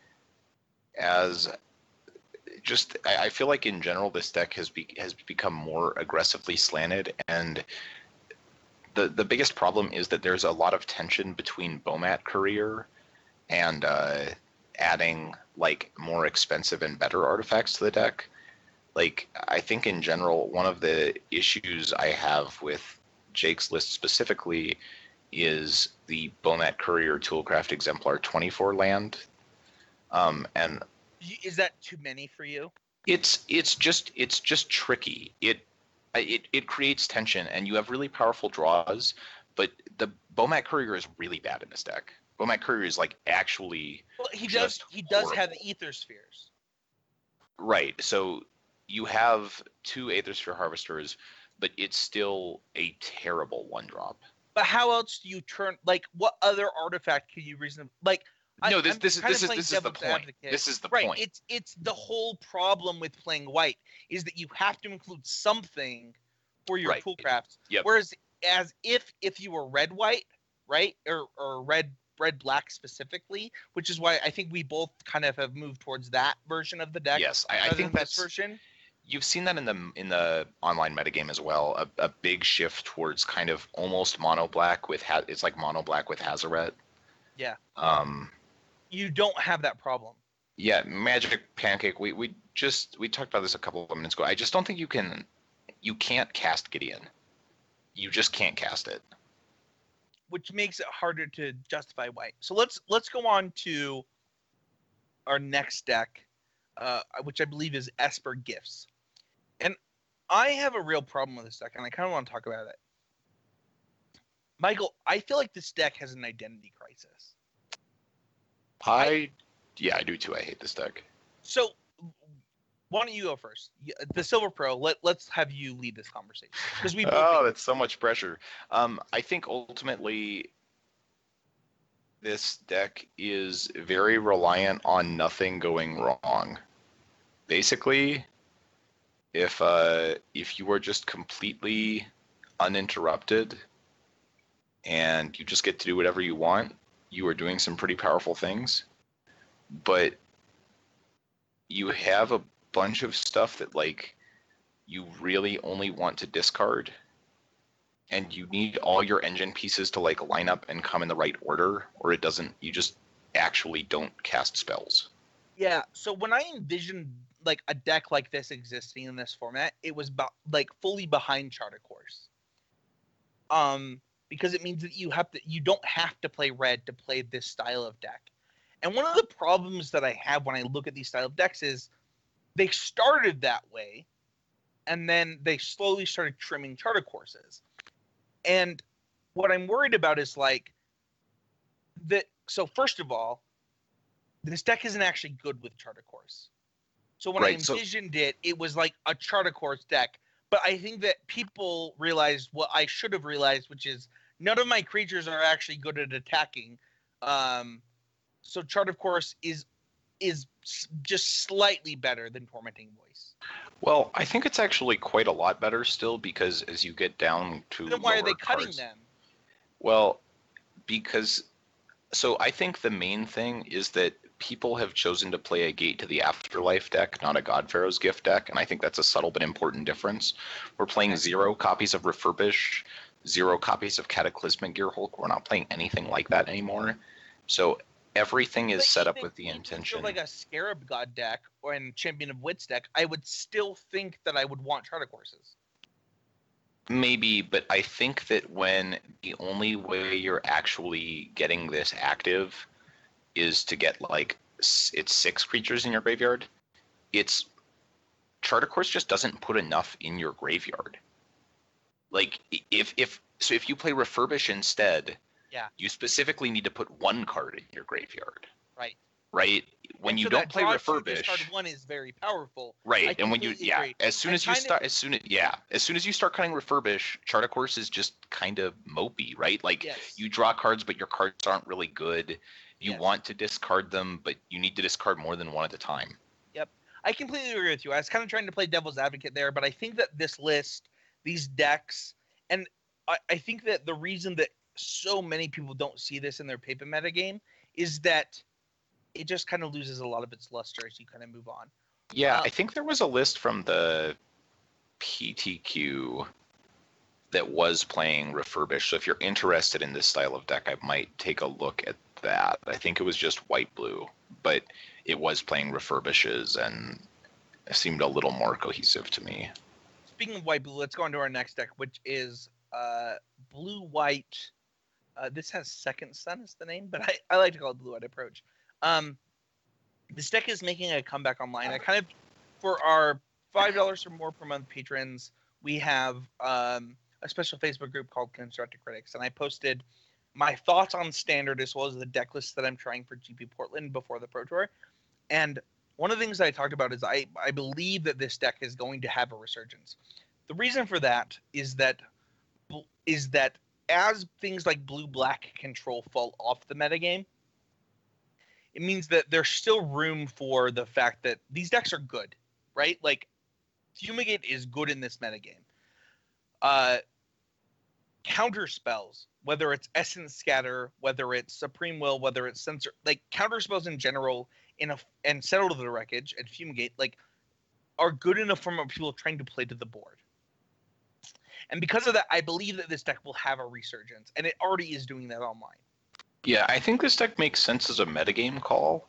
S2: I feel like in general this deck has become more aggressively slanted, and the biggest problem is that there's a lot of tension between Bomat Courier and adding like more expensive and better artifacts to the deck. Like, I think in general one of the issues I have with Jake's list specifically is the Bomat Courier Toolcraft Exemplar 24 land. And
S1: is that too many for you?
S2: It's just tricky. It creates tension, and you have really powerful draws, but the Bomat Courier is really bad in this deck. Bomat Courier is like actually
S1: he does have the Aether Spheres.
S2: Right. So you have 2 Aether Sphere Harvesters, but it's still a terrible 1-drop.
S1: But how else do you turn, like, what other artifact can you reasonably, like,
S2: this is the point. This is the point.
S1: It's the whole problem with playing white is that you have to include something for your toolcrafts.
S2: Yep.
S1: Whereas if you were red white, right, or red black specifically, which is why I think we both kind of have moved towards that version of the deck.
S2: Yes, I think that's
S1: this version.
S2: You've seen that in the online metagame as well. A big shift towards kind of almost mono black with it's like mono black with Hazoret.
S1: Yeah. You don't have that problem.
S2: Yeah, Magic Pancake. We talked about this a couple of minutes ago. I just don't think you can't cast Gideon. You just can't cast it.
S1: Which makes it harder to justify white. So let's go on to our next deck, which I believe is Esper Gifts. And I have a real problem with this deck, and I kind of want to talk about it. Michael, I feel like this deck has an identity crisis.
S2: I do too. I hate this deck.
S1: So why don't you go first? The Silver Pro, let's have you lead this conversation. Because
S2: that's so much pressure. I think ultimately this deck is very reliant on nothing going wrong. Basically, if you are just completely uninterrupted and you just get to do whatever you want, you are doing some pretty powerful things. But you have a bunch of stuff that like you really only want to discard, and you need all your engine pieces to like line up and come in the right order, or you just actually don't cast spells.
S1: Yeah, so when I envisioned like a deck like this existing in this format, it was like fully behind Chart a Course. Because it means that you don't have to play red to play this style of deck. And one of the problems that I have when I look at these style of decks is they started that way, and then they slowly started trimming Chart a Courses. And what I'm worried about is like that. So first of all, this deck isn't actually good with Chart a Course. So when I envisioned it, it was like a Chart a Course deck. But I think that people realized what I should have realized, which is none of my creatures are actually good at attacking. So Chart a Course is just slightly better than Tormenting Voice.
S2: Well, I think it's actually quite a lot better still, because as you get down to
S1: then why are they cutting them?
S2: Well, so I think the main thing is that people have chosen to play a Gate to the Afterlife deck, not a God Pharaoh's Gift deck, and I think that's a subtle but important difference. We're playing 0 copies of Refurbish, 0 copies of Cataclysmic Gearhulk. We're not playing anything like that anymore. So everything is
S1: But
S2: set up
S1: even,
S2: with the
S1: even if you're
S2: intention.
S1: like a Scarab God deck or in Champion of Wits deck, I would still think that I would want Charter Courses.
S2: Maybe, but I think that when the only way you're actually getting this active is to get like it's 6 creatures in your graveyard, it's Charter Course just doesn't put enough in your graveyard. Like if you play Refurbish instead,
S1: Yeah.
S2: you specifically need to put 1 card in your graveyard.
S1: Right.
S2: Right? When you don't play Refurbish,
S1: card 1 is very powerful.
S2: right? And when you
S1: agree.
S2: as soon as you start as soon as you start cutting Refurbish, Charter Course is just kind of mopey, right? Like you draw cards, but your cards aren't really good. You want to discard them, but you need to discard more than 1 at a time.
S1: Yep. I completely agree with you. I was kind of trying to play devil's advocate there, but I think that this list, these decks, and I think that the reason that so many people don't see this in their paper metagame is that it just kind of loses a lot of its luster as you kind of move on.
S2: Yeah, I think there was a list from the PTQ that was playing Refurbish. So if you're interested in this style of deck, I might take a look at that. I think it was just white-blue, but it was playing Refurbishes and it seemed a little more cohesive to me.
S1: Speaking of white-blue, let's go on to our next deck, which is blue-white. This has Second Sun as the name, but I like to call it blue-white approach. This deck is making a comeback online. I kind of, for our $5 or more per month patrons, we have a special Facebook group called Constructed Critics, and I posted my thoughts on Standard as well as the deck lists that I'm trying for GP Portland before the Pro Tour. And one of the things that I talked about is I believe that this deck is going to have a resurgence. The reason for that is that as things like blue-black control fall off the metagame, it means that there's still room for the fact that these decks are good, right? Like, Fumigate is good in this metagame. Counter spells, whether it's Essence Scatter, whether it's Supreme Will, whether it's Censor, like counter spells in general, and Settle to the Wreckage and Fumigate, like, are good enough for people trying to play to the board. And because of that, I believe that this deck will have a resurgence, and it already is doing that online.
S2: Yeah, I think this deck makes sense as a metagame call.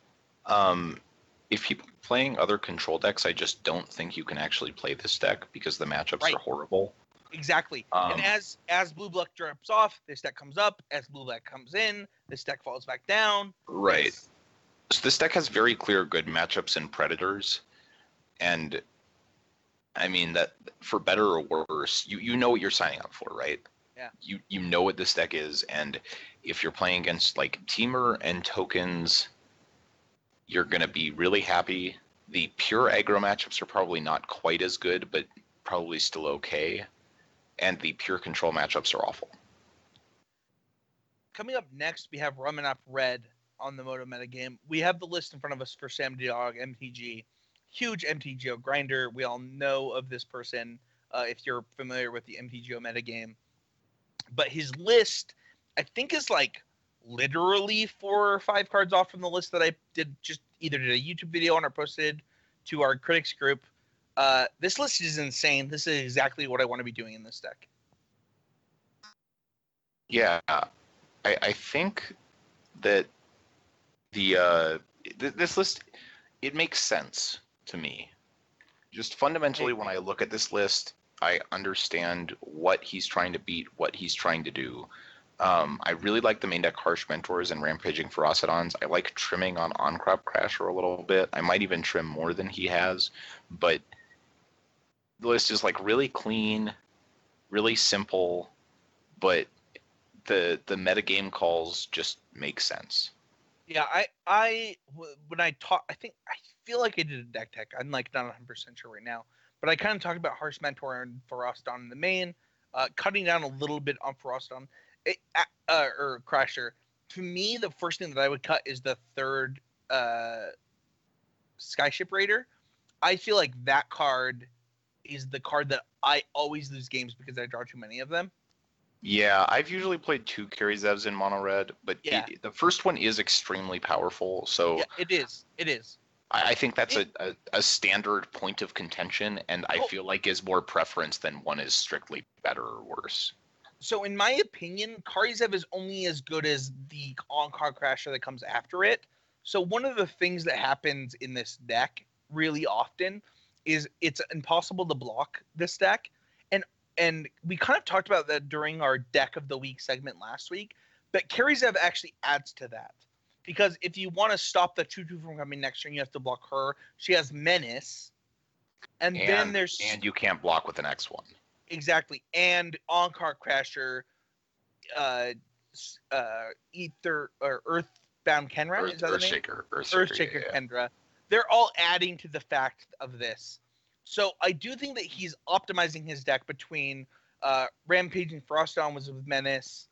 S2: If people are playing other control decks, I just don't think you can actually play this deck because the matchups are horrible.
S1: Exactly. And as blue-black drops off, this deck comes up. As blue-black comes in, this deck falls back down.
S2: Right. So this deck has very clear good matchups in Predators. And, I mean, that for better or worse, you know what you're signing up for, right?
S1: Yeah.
S2: You know what this deck is, and if you're playing against like Temur and Tokens, you're gonna be really happy. The pure aggro matchups are probably not quite as good, but probably still okay. And the pure control matchups are awful.
S1: Coming up next, we have Ramanap Red on the Moto metagame. We have the list in front of us for Sam Dog, MTG. Huge MTGO grinder. We all know of this person if you're familiar with the MTGO metagame. But his list, I think, is like literally 4 or 5 cards off from the list that I did a YouTube video on or posted to our critics group. This list is insane. This is exactly what I want to be doing in this deck.
S2: Yeah, I think that this list, it makes sense to me. Just fundamentally, when I look at this list, I understand what he's trying to beat, what he's trying to do. I really like the main deck Harsh Mentors and Rampaging Ferocidons. I like trimming on Crop Crasher a little bit. I might even trim more than he has, but the list is like really clean, really simple, but the metagame calls just make sense.
S1: Yeah, I feel like I did a deck tech. I'm like not 100% sure right now. But I kind of talked about Harsh Mentor and Ferocidon in the main, cutting down a little bit on Ferocidon or Crasher. To me, the first thing that I would cut is the 3rd Skyship Raider. I feel like that card is the card that I always lose games because I draw too many of them.
S2: Yeah, I've usually played 2 Carry-Zevs in mono red, but the first one is extremely powerful. So
S1: yeah, it is.
S2: I think that's a standard point of contention, and I feel like is more preference than one is strictly better or worse.
S1: So in my opinion, Karizev is only as good as the on-card crasher that comes after it. So one of the things that happens in this deck really often is it's impossible to block this deck. And we kind of talked about that during our deck of the week segment last week, but Karizev actually adds to that. Because if you want to stop the 2/2 from coming next turn, you have to block her. She has Menace. And then there's...
S2: And you can't block with an X1.
S1: Exactly. And on-card crasher, Ether or Earthbound Kenra, is that the name? Earthshaker
S2: yeah.
S1: Kendra. They're all adding to the fact of this. So I do think that he's optimizing his deck between Rampaging Frostdawn was with Menace,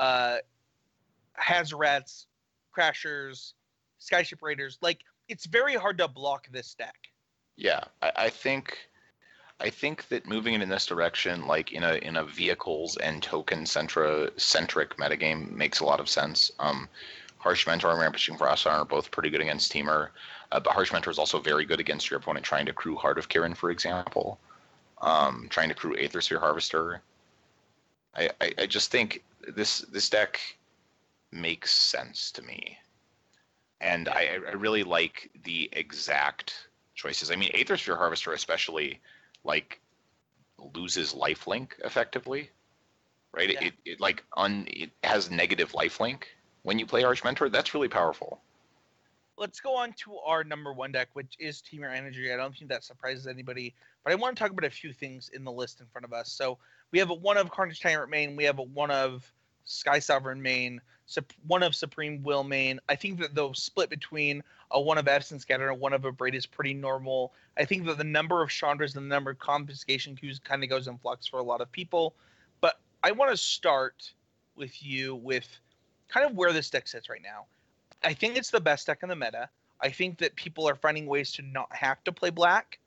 S1: Hazarets, Crashers, Skyship Raiders. Like, it's very hard to block this deck.
S2: Yeah, I think that moving it in this direction, like in a vehicles and token centric metagame, makes a lot of sense. Harsh Mentor and Rampaging Frostdawn are both pretty good against Temur, but Harsh Mentor is also very good against your opponent trying to crew Heart of Kiran, for example, trying to crew Aethersphere Harvester. I just think this deck makes sense to me, and I really like the exact choices. I mean, Aethersphere Harvester especially, like, loses lifelink effectively, right?
S1: Yeah.
S2: It has negative lifelink when you play Harsh Mentor. That's really powerful.
S1: Let's go on to our number one deck, which is Temur Energy. I don't think that surprises anybody, but I want to talk about a few things in the list in front of us. So we have a one of Carnage Tyrant main, we have a one of Sky Sovereign main, one of Supreme Will main. I think that the split between a one of Essence Scatter and one of Abrade is pretty normal. I think that the number of Chandras and the number of Confiscation Queues kind of goes in flux for a lot of people. But I want to start with you with kind of where this deck sits right now. I think it's the best deck in the meta. I think that people are finding ways to not have to play black.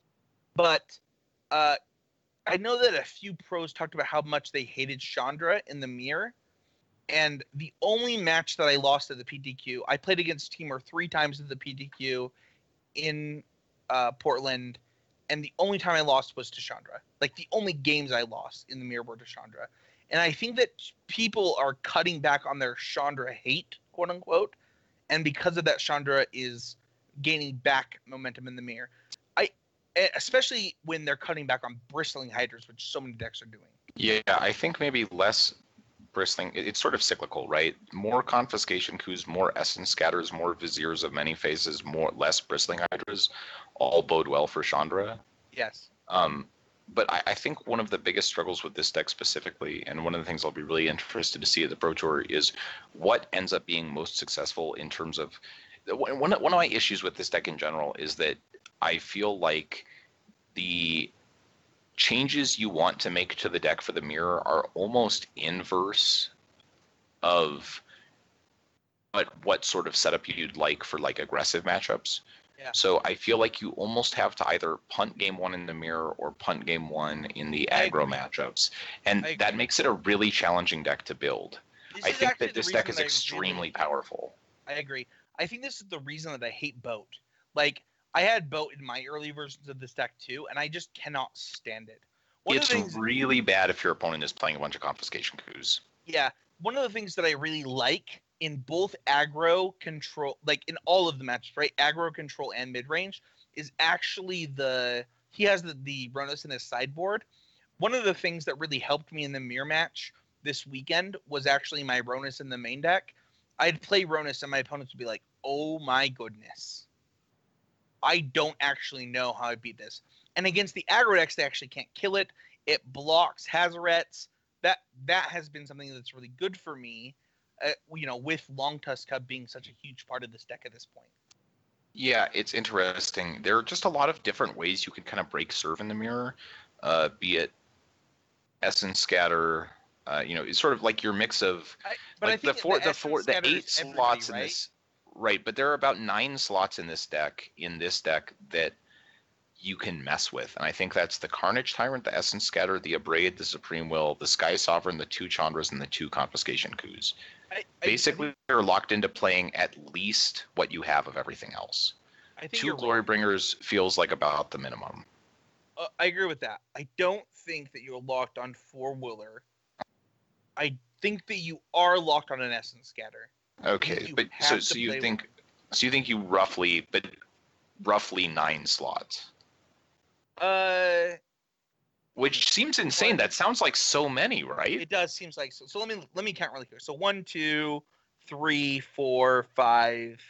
S1: But I know that a few pros talked about how much they hated Chandra in the mirror. And the only match that I lost at the PTQ, I played against Temur 3 times at the PTQ in Portland. And the only time I lost was to Chandra. Like, the only games I lost in the mirror were to Chandra. And I think that people are cutting back on their Chandra hate, quote unquote. And because of that, Chandra is gaining back momentum in the mirror. Especially when they're cutting back on Bristling Hydras, which so many decks are doing.
S2: Yeah, I think maybe less Bristling. It's sort of cyclical, right? More Confiscation Coups, more Essence Scatters, more Viziers of Many Faces, less Bristling Hydras, all bode well for Chandra.
S1: Yes.
S2: But I think one of the biggest struggles with this deck specifically, and one of the things I'll be really interested to see at the Pro Tour, is what ends up being most successful in terms of... One of my issues with this deck in general is that I feel like the changes you want to make to the deck for the mirror are almost inverse of what sort of setup you'd like for, like, aggressive matchups.
S1: Yeah.
S2: So I feel like you almost have to either punt game one in the mirror or punt game one in the aggro matchups. And that makes it a really challenging deck to build. I think that this deck is extremely powerful.
S1: I agree. I think this is the reason that I hate Boat. Like, I had Boat in my early versions of this deck too, and I just cannot stand it.
S2: It's really bad if your opponent is playing a bunch of Confiscation Coups.
S1: Yeah. One of the things that I really like in both aggro control, like in all of the matches, right? Aggro control and mid range is actually he has the Ronus in his sideboard. One of the things that really helped me in the mirror match this weekend was actually my Ronus in the main deck. I'd play Ronus and my opponents would be like, oh my goodness. I don't actually know how I beat this. And against the aggro decks, they actually can't kill it. It blocks Hazarets. That has been something that's really good for me. With Longtusk Cub being such a huge part of this deck at this point.
S2: Yeah, it's interesting. There are just a lot of different ways you can kind of break serve in the mirror, be it Essence Scatter. It's sort of like your mix of the 8 slots in this. Right, but there are about 9 slots in this deck that you can mess with. And I think that's the Carnage Tyrant, the Essence Scatter, the Abrade, the Supreme Will, the Sky Sovereign, the 2 Chandras, and the 2 Confiscation Coups. Basically, they're locked into playing at least what you have of everything else.
S1: I think
S2: 2 Glorybringers feels like about the minimum.
S1: I agree with that. I don't think that you're locked on 4 Willer I think that you are locked on an Essence Scatter.
S2: Okay, but so you think you roughly 9 slots. Which seems insane. That sounds like so many, right?
S1: It does seems like so. So let me count really quick. So 1, 2, 3, 4, 5.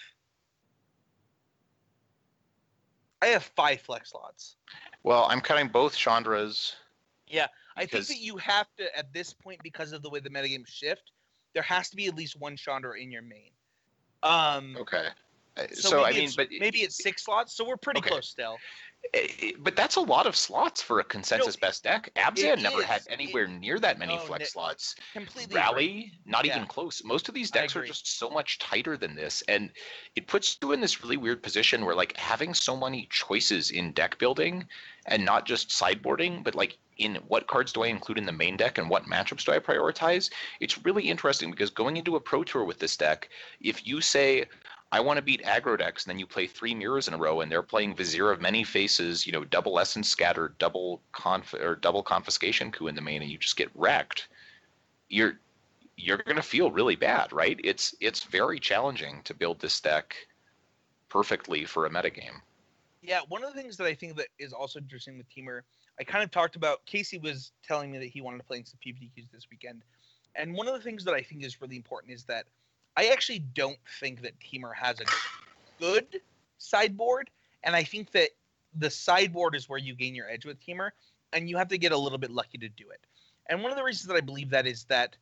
S1: I have 5 flex slots.
S2: Well, I'm cutting both Chandras.
S1: Yeah, I think that you have to, at this point, because of the way the metagames shift, there has to be at least one Chandra in your main.
S2: Okay.
S1: So I mean, maybe it's 6 slots. So we're pretty close still.
S2: But that's a lot of slots for a consensus best deck. Abzan never had anywhere near that many flex slots.
S1: Completely.
S2: Rally, not even close. Most of these decks are just so much tighter than this, and it puts you in this really weird position where like having so many choices in deck building and not just sideboarding, but like in what cards do I include in the main deck and what matchups do I prioritize? It's really interesting because going into a Pro Tour with this deck, if you say, I want to beat aggro decks, and then you play 3 mirrors in a row, and they're playing Vizier of Many Faces, double Essence Scatter, double Confiscation Coup in the main, and you just get wrecked. You're going to feel really bad, right? It's very challenging to build this deck perfectly for a metagame.
S1: Yeah, one of the things that I think that is also interesting with Temur, I kind of talked about. Casey was telling me that he wanted to play in some PvTQs this weekend, and one of the things that I think is really important is that I actually don't think that Temur has a good sideboard, and I think that the sideboard is where you gain your edge with Temur, and you have to get a little bit lucky to do it. And one of the reasons that I believe that is that,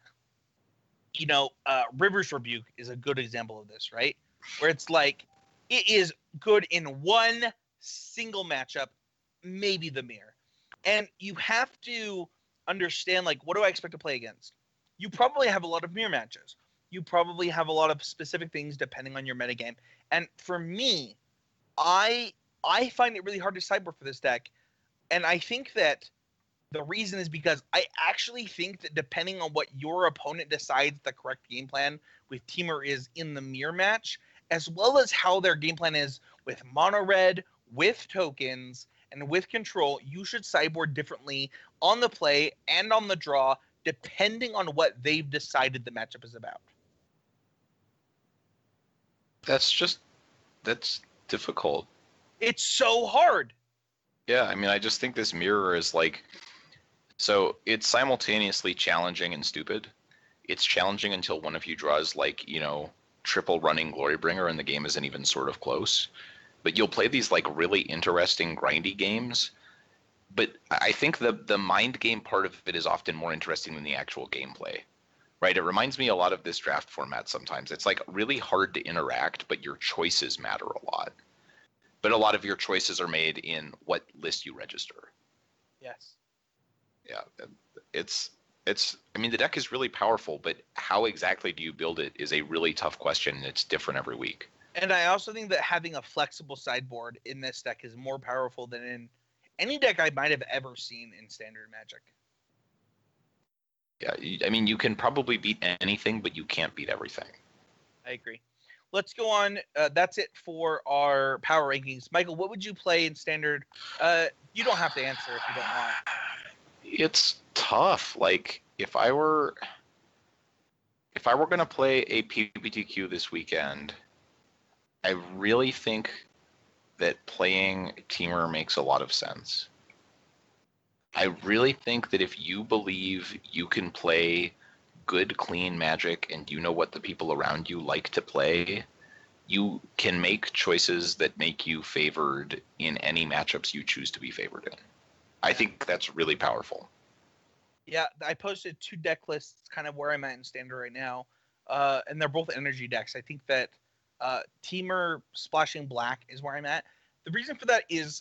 S1: River's Rebuke is a good example of this, right? Where it's like, it is good in one single matchup, maybe the mirror. And you have to understand, like, what do I expect to play against? You probably have a lot of mirror matches. You probably have a lot of specific things depending on your metagame. And for me, I find it really hard to sideboard for this deck. And I think that the reason is because I actually think that depending on what your opponent decides the correct game plan with Temur is in the mirror match, as well as how their game plan is with mono red, with tokens, and with control, you should sideboard differently on the play and on the draw, depending on what they've decided the matchup is about.
S2: That's difficult.
S1: It's so hard.
S2: Yeah, I mean, I just think this mirror is like, so it's simultaneously challenging and stupid. It's challenging until one of you draws like, triple running Glorybringer and the game isn't even sort of close. But you'll play these like really interesting grindy games. But I think the mind game part of it is often more interesting than the actual gameplay. Right, it reminds me a lot of this draft format sometimes. It's like really hard to interact, but your choices matter a lot. But a lot of your choices are made in what list you register.
S1: Yes.
S2: Yeah, I mean, the deck is really powerful, but how exactly do you build it is a really tough question, and it's different every week.
S1: And I also think that having a flexible sideboard in this deck is more powerful than in any deck I might have ever seen in Standard Magic.
S2: Yeah, I mean, you can probably beat anything, but you can't beat everything.
S1: I agree. Let's go on. That's it for our power rankings. Michael, what would you play in Standard? You don't have to answer if you don't want.
S2: It's tough. Like, if I were going to play a PPTQ this weekend, I really think that playing Temur makes a lot of sense. I really think that if you believe you can play good, clean Magic and you know what the people around you like to play, you can make choices that make you favored in any matchups you choose to be favored in. I think that's really powerful.
S1: Yeah, I posted 2 deck lists kind of where I'm at in Standard right now, and they're both energy decks. I think that Temur Splashing Black is where I'm at. The reason for that is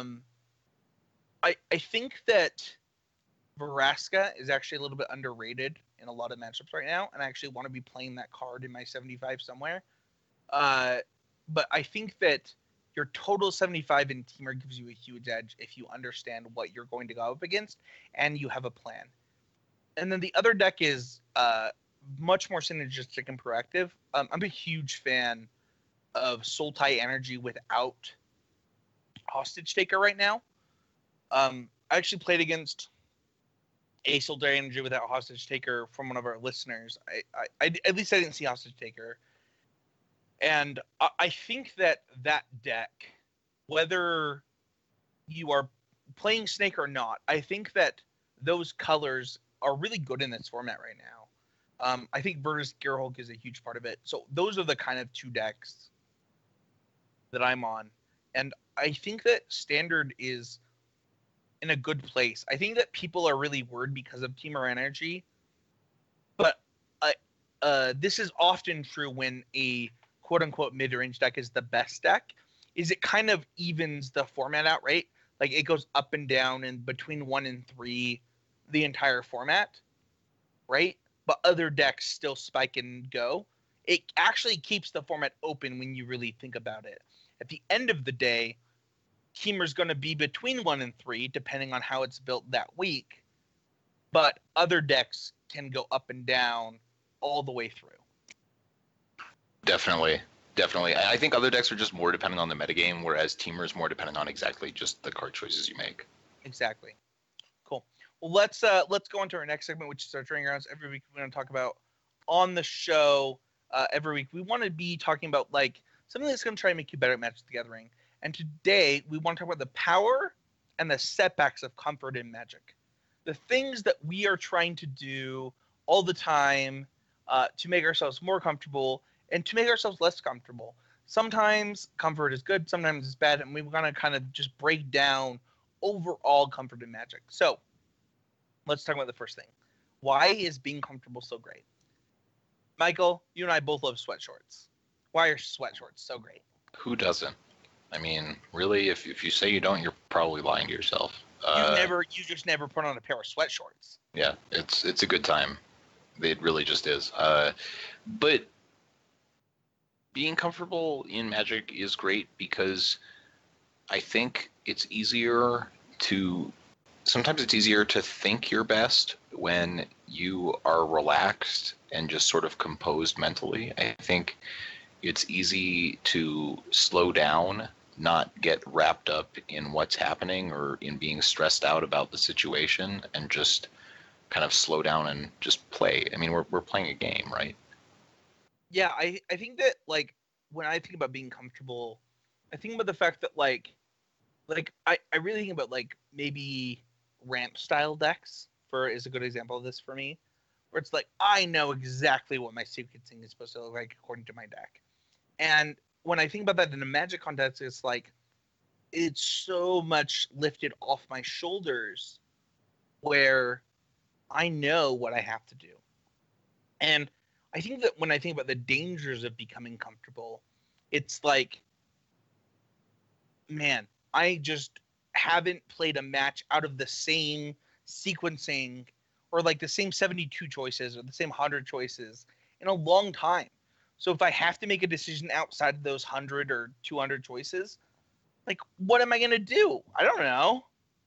S1: I think that Vraska is actually a little bit underrated in a lot of matchups right now, and I actually want to be playing that card in my 75 somewhere. But I think that your total 75 in Temur gives you a huge edge if you understand what you're going to go up against and you have a plan. And then the other deck is much more synergistic and proactive. I'm a huge fan of Sultai Energy without Hostage Taker right now. I actually played against a Soldier Energy without Hostage Taker from one of our listeners. I at least I didn't see Hostage Taker. And I think that deck, whether you are playing Snake or not, I think that those colors are really good in this format right now. I think Virtus Gearhulk is a huge part of it. So those are the kind of two decks that I'm on. And I think that Standard is in a good place. I think that people are really worried because of Temur Energy. But this is often true when a quote-unquote mid-range deck is the best deck, is it kind of evens the format out, right? Like, it goes up and down and between 1 and 3 the entire format, right? But other decks still spike and go. It actually keeps the format open when you really think about it. At the end of the day, Temur's going to be between 1 and 3, depending on how it's built that week. But other decks can go up and down all the way through.
S2: Definitely. I think other decks are just more dependent on the metagame, whereas Temur is more dependent on exactly just the card choices you make.
S1: Exactly. Cool. Well, let's go on to our next segment, which is our training grounds. Every week we're going to talk about on the show. Every week we want to be talking about like something that's going to try and make you better at Magic the Gathering. And today we want to talk about the power and the setbacks of comfort in Magic. The things that we are trying to do all the time to make ourselves more comfortable and to make ourselves less comfortable. Sometimes comfort is good, sometimes it's bad, and we want to kind of just break down overall comfort in Magic. So let's talk about the first thing. Why is being comfortable so great? Michael, you and I both love sweat shorts. Why are sweat shorts so great?
S2: Who doesn't? I mean, really, if you say you don't, you're probably lying to yourself.
S1: You just never put on a pair of sweat shorts.
S2: Yeah, it's a good time. It really just is. But being comfortable in Magic is great because I think sometimes it's easier to think your best when you are relaxed and just sort of composed mentally. I think it's easy to slow down, not get wrapped up in what's happening or in being stressed out about the situation, and just kind of slow down and just play. I mean, we're playing a game, right?
S1: Yeah, I think that, like, when I think about being comfortable, I think about the fact that, like I really think about, like, maybe ramp-style decks is a good example of this for me, where it's like, I know exactly what my sequencing is supposed to look like according to my deck. And when I think about that in a Magic context, it's like, it's so much lifted off my shoulders where I know what I have to do. And I think that when I think about the dangers of becoming comfortable, it's like, man, I just haven't played a match out of the same sequencing or like the same 72 choices or the same 100 choices in a long time. So if I have to make a decision outside of those 100 or 200 choices, like, what am I going to do? I don't know.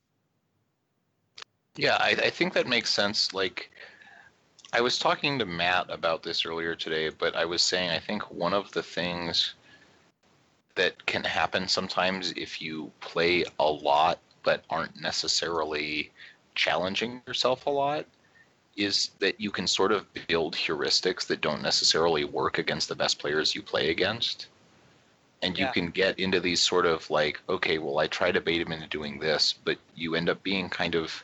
S2: Yeah, I think that makes sense. Like, I was talking to Matt about this earlier today, but I was saying I think one of the things that can happen sometimes if you play a lot but aren't necessarily challenging yourself a lot is that you can sort of build heuristics that don't necessarily work against the best players you play against. And you can get into these sort of like, okay, well, I try to bait him into doing this, but you end up being kind of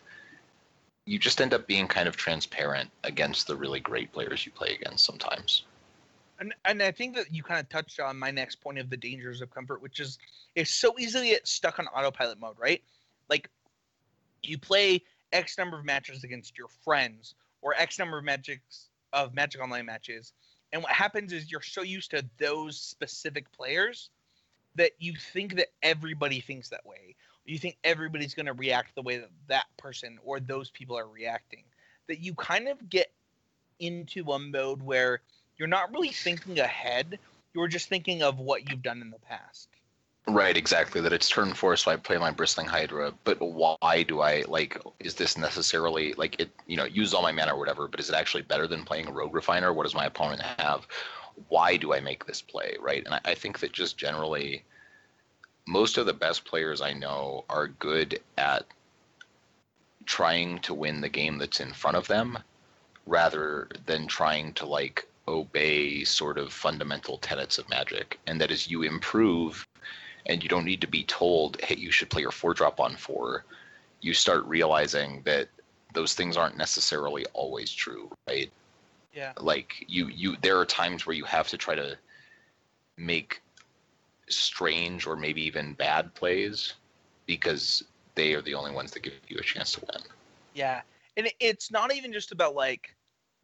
S2: transparent against the really great players you play against sometimes.
S1: And I think that you kind of touched on my next point of the dangers of comfort, which is it's so easily get stuck on autopilot mode, right? Like, you play X number of matches against your friends or X number of Magic Online matches, and what happens is you're so used to those specific players that you think that everybody thinks that way. You think everybody's going to react the way that that person or those people are reacting. That you kind of get into a mode where you're not really thinking ahead. You're just thinking of what you've done in the past.
S2: Right, exactly. That it's turn 4, so I play my Bristling Hydra. But why do I, like, is this necessarily, like, it, use all my mana or whatever, but is it actually better than playing a Rogue Refiner? What does my opponent have? Why do I make this play, right? And I think that just generally, most of the best players I know are good at trying to win the game that's in front of them rather than trying to like obey sort of fundamental tenets of Magic. And that as you improve and you don't need to be told, hey, you should play your 4-drop on 4, you start realizing that those things aren't necessarily always true, right?
S1: Yeah.
S2: Like you there are times where you have to try to make strange or maybe even bad plays because they are the only ones that give you a chance to win.
S1: Yeah. And it's not even just about like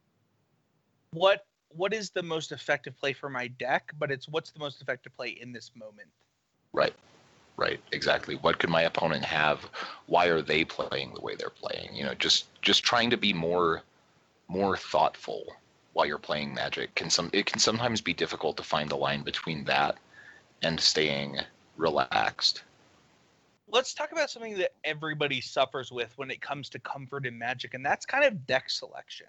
S1: what is the most effective play for my deck, but it's what's the most effective play in this moment.
S2: Right, exactly. What could my opponent have? Why are they playing the way they're playing? You know, just trying to be more thoughtful while you're playing Magic can sometimes be difficult to find the line between that and staying relaxed.
S1: Let's talk about something that everybody suffers with when it comes to comfort in Magic, and that's kind of deck selection.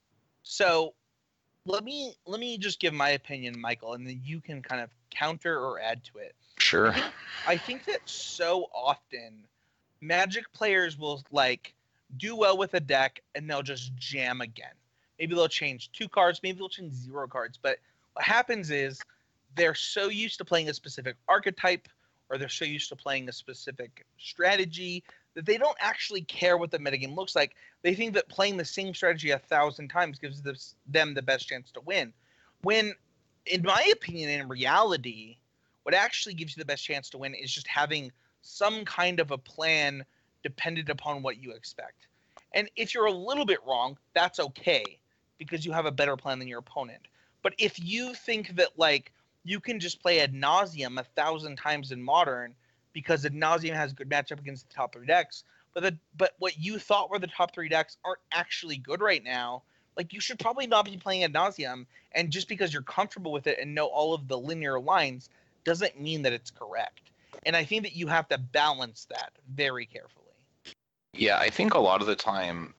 S1: So let me just give my opinion, Michael, and then you can kind of counter or add to it.
S2: Sure.
S1: I think that so often Magic players will like do well with a deck and they'll just jam again. Maybe they'll change 2 cards, maybe they'll change 0 cards, but what happens is they're so used to playing a specific archetype or they're so used to playing a specific strategy that they don't actually care what the metagame looks like. They think that playing the same strategy 1,000 times gives them the best chance to win. When, in my opinion, in reality, what actually gives you the best chance to win is just having some kind of a plan dependent upon what you expect. And if you're a little bit wrong, that's okay because you have a better plan than your opponent. But if you think that like you can just play Ad Nauseam 1,000 times in Modern because Ad Nauseam has a good matchup against the top 3 decks, but what you thought were the top 3 decks aren't actually good right now, like you should probably not be playing Ad Nauseam. And just because you're comfortable with it and know all of the linear lines doesn't mean that it's correct. And I think that you have to balance that very carefully.
S2: Yeah, I think a lot of the time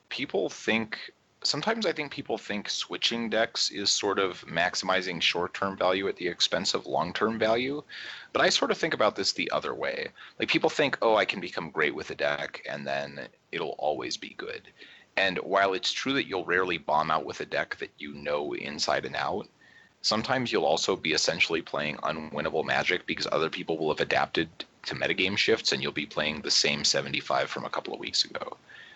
S2: sometimes I think people think switching decks is sort of maximizing short-term value at the expense of long-term value. But I sort of think about this the other way. Like people think, oh, I can become great with a deck and then it'll always be good. And while it's true that you'll rarely bomb out with a deck that you know inside and out, sometimes you'll also be essentially playing unwinnable Magic because other people will have adapted to metagame shifts and you'll be playing the same 75 from a couple of weeks ago.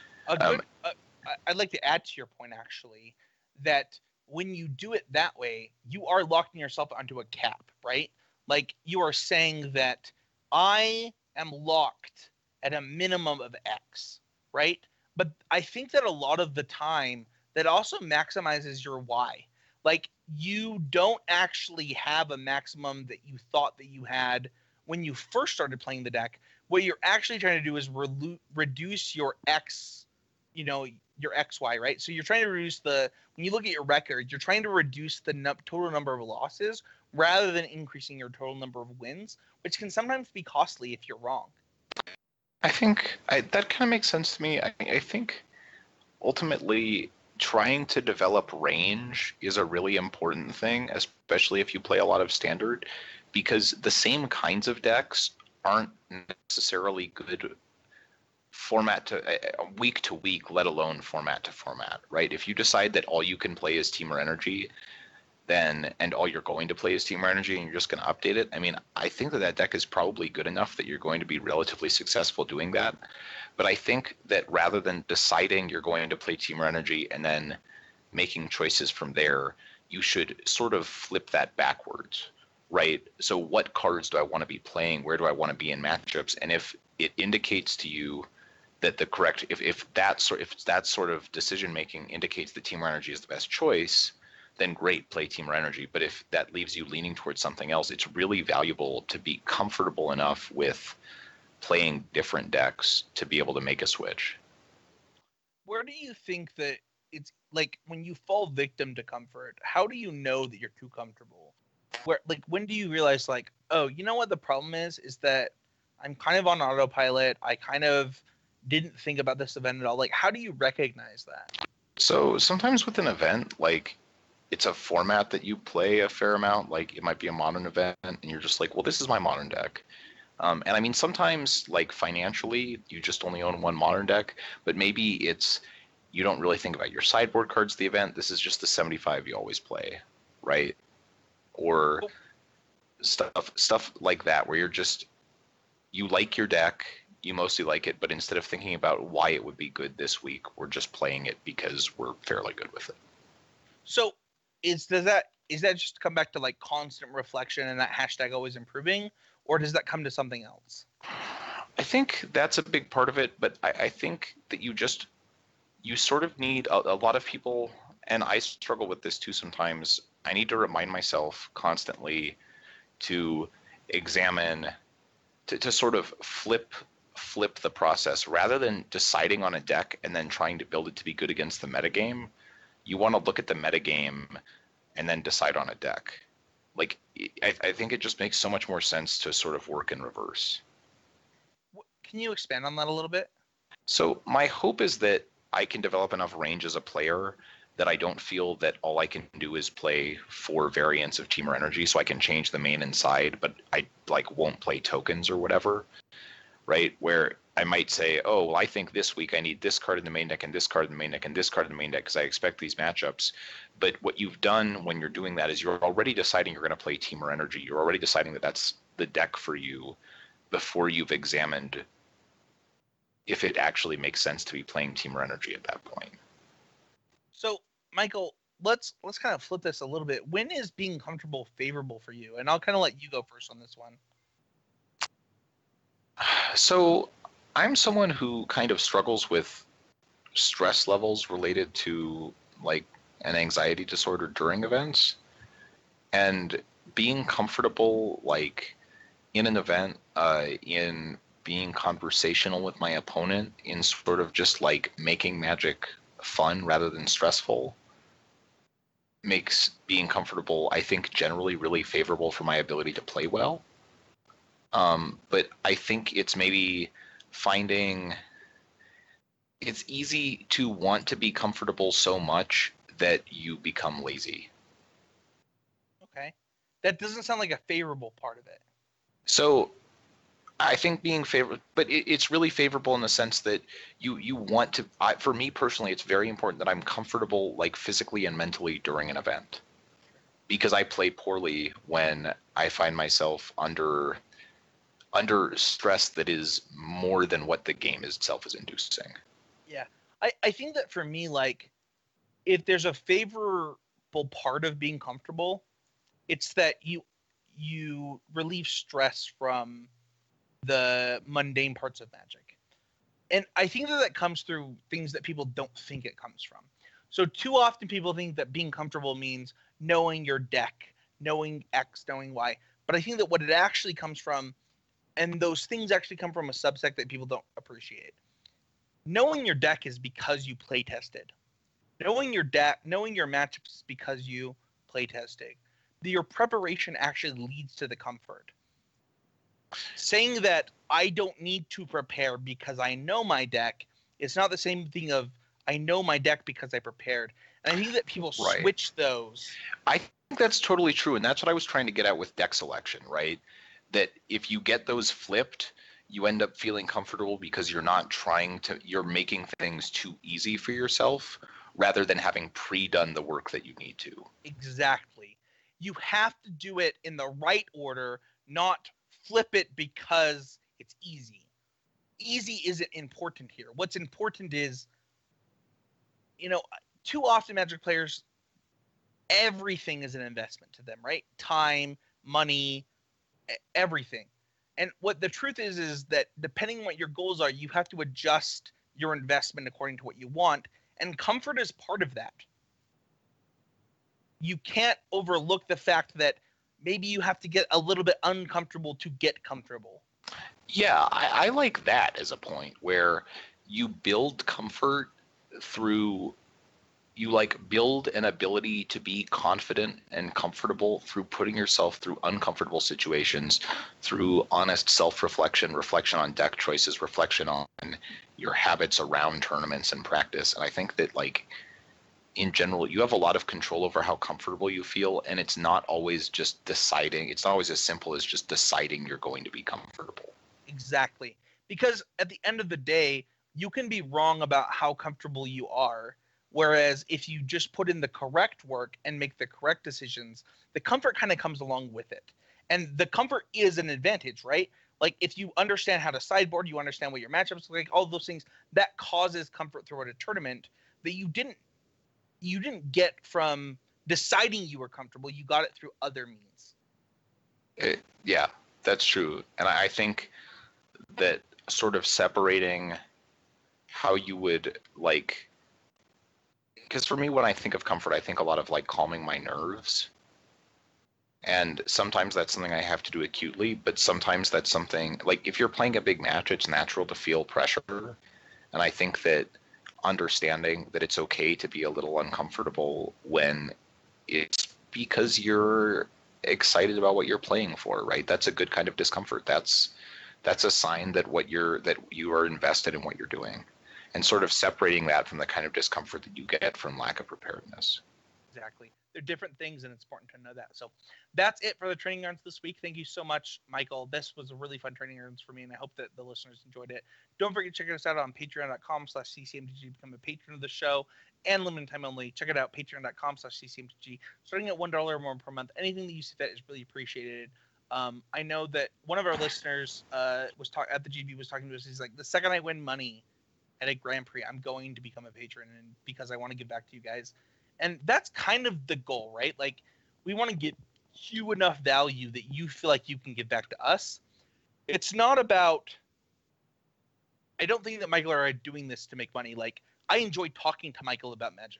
S1: I'd like to add to your point, actually, that when you do it that way, you are locking yourself onto a cap, right? Like you are saying that I am locked at a minimum of X, right? But I think that a lot of the time that also maximizes your Y. Like you don't actually have a maximum that you thought that you had when you first started playing the deck. What you're actually trying to do is reduce your X, your XY, right? So you're trying to reduce when you look at your record, you're trying to reduce the total number of losses rather than increasing your total number of wins, which can sometimes be costly if you're wrong.
S2: I think that kind of makes sense to me. I think ultimately trying to develop range is a really important thing, especially if you play a lot of standard, because the same kinds of decks aren't necessarily good format to week to week, let alone format to format, right? If you decide that all you can play is Temur Energy, and all you're going to play is Temur Energy and you're just going to update it, I mean, I think that deck is probably good enough that you're going to be relatively successful doing that. But I think that rather than deciding you're going to play Temur Energy and then making choices from there, you should sort of flip that backwards, right? So what cards do I want to be playing? Where do I want to be in matchups? And if it indicates to you that the correct, if that sort of decision making indicates that Temur Energy is the best choice, then great, play Temur Energy. But if that leaves you leaning towards something else, it's really valuable to be comfortable enough with playing different decks to be able to make a switch.
S1: Where do you think that it's like when you fall victim to comfort, how do you know that you're too comfortable? When do you realize like, oh, you know what the problem is that I'm kind of on autopilot. I kind of didn't think about this event at all. Like, how do you recognize that?
S2: So sometimes with an event, like it's a format that you play a fair amount, like it might be a modern event and you're just like, well, this is my modern deck. And I mean, sometimes, like financially, you just only own one modern deck, but maybe it's you don't really think about your sideboard cards of the event. This is just the 75 you always play, right? Or stuff like that, where you like your deck, you mostly like it, but instead of thinking about why it would be good this week, we're just playing it because we're fairly good with it.
S1: So is that just come back to like constant reflection and that hashtag always improving, or does that come to something else?
S2: I think that's a big part of it, but I think that you sort of need a lot of people, and I struggle with this too sometimes. I need to remind myself constantly to examine, to sort of flip the process rather than deciding on a deck and then trying to build it to be good against the metagame. You want to look at the metagame and then decide on a deck. Like, I think it just makes so much more sense to sort of work in reverse.
S1: Can you expand on that a little bit?
S2: So my hope is that I can develop enough range as a player that I don't feel that all I can do is play 4 variants of Temur Energy, so I can change the main inside, but I won't play tokens or whatever, right? Where I might say, oh, well, I think this week I need this card in the main deck and this card in the main deck and this card in the main deck because I expect these matchups. But what you've done when you're doing that is you're already deciding you're going to play Temur Energy. You're already deciding that that's the deck for you before you've examined if it actually makes sense to be playing Temur Energy at that point.
S1: So, Michael, let's kind of flip this a little bit. When is being comfortable favorable for you? And I'll kind of let you go first on this one.
S2: So I'm someone who kind of struggles with stress levels related to like an anxiety disorder during events, and being comfortable like in an event, in being conversational with my opponent, in sort of just like making Magic fun rather than stressful, makes being comfortable, I think, generally really favorable for my ability to play well. But I think it's maybe finding it's easy to want to be comfortable so much that you become lazy.
S1: Okay. That doesn't sound like a favorable part of it.
S2: So I think being favorable, but it's really favorable in the sense that you want to. For me personally, it's very important that I'm comfortable, like physically and mentally, during an event, because I play poorly when I find myself under stress that is more than what the game itself is inducing.
S1: Yeah, I think that for me, like, if there's a favorable part of being comfortable, it's that you relieve stress from the mundane parts of Magic. And I think that comes through things that people don't think it comes from. So too often people think that being comfortable means knowing your deck, knowing X, knowing Y. But I think that what it actually comes from, and those things actually come from a subset that people don't appreciate. Knowing your deck is because you play tested. Knowing your deck, knowing your matchups is because you play testing. Your preparation actually leads to the comfort. Saying that I don't need to prepare because I know my deck, it's not the same thing of I know my deck because I prepared. And I think that people switch those.
S2: I think that's totally true, and that's what I was trying to get at with deck selection, right? That if you get those flipped, you end up feeling comfortable because you're making things too easy for yourself rather than having pre-done the work that you need to.
S1: Exactly. You have to do it in the right order, not flip it because it's easy. Easy isn't important here. What's important is, too often Magic players, everything is an investment to them, right? Time, money, everything. And what the truth is that depending on what your goals are, you have to adjust your investment according to what you want. And comfort is part of that. You can't overlook the fact that maybe you have to get a little bit uncomfortable to get comfortable.
S2: Yeah, I like that as a point where you build comfort through, you build an ability to be confident and comfortable through putting yourself through uncomfortable situations, through honest self-reflection, reflection on deck choices, reflection on your habits around tournaments and practice. And I think that in general, you have a lot of control over how comfortable you feel, and it's not always just deciding. It's not always as simple as just deciding you're going to be comfortable.
S1: Exactly. Because at the end of the day, you can be wrong about how comfortable you are. Whereas if you just put in the correct work and make the correct decisions, the comfort kind of comes along with it. And the comfort is an advantage, right? Like if you understand how to sideboard, you understand what your matchups look like, all those things, that causes comfort throughout a tournament that you didn't get from deciding you were comfortable. You got it through other means.
S2: Yeah, that's true. And I think that sort of separating how you would like, because for me, when I think of comfort, I think a lot of like calming my nerves. And sometimes that's something I have to do acutely, but sometimes that's something like if you're playing a big match, it's natural to feel pressure. And I think that understanding that it's okay to be a little uncomfortable when it's because you're excited about what you're playing for, right? That's a good kind of discomfort. That's a sign that you are invested in what you're doing, and sort of separating that from the kind of discomfort that you get from lack of preparedness.
S1: Exactly. They're different things, and it's important to know that. So that's it for the training grounds this week. Thank you so much, Michael. This was a really fun training grounds for me, and I hope that the listeners enjoyed it. Don't forget to check us out on patreon.com/ccmtg, become a patron of the show, and limited time only. Check it out, patreon.com/ccmtg. Starting at $1 or more per month. Anything that you see fit is really appreciated. I know that one of our listeners at the GB was talking to us. He's like, the second I win money at a Grand Prix, I'm going to become a patron, and because I want to give back to you guys. And that's kind of the goal, right? Like, we want to get you enough value that you feel like you can give back to us. It's not about, I don't think that Michael or I are doing this to make money. Like, I enjoy talking to Michael about Magic.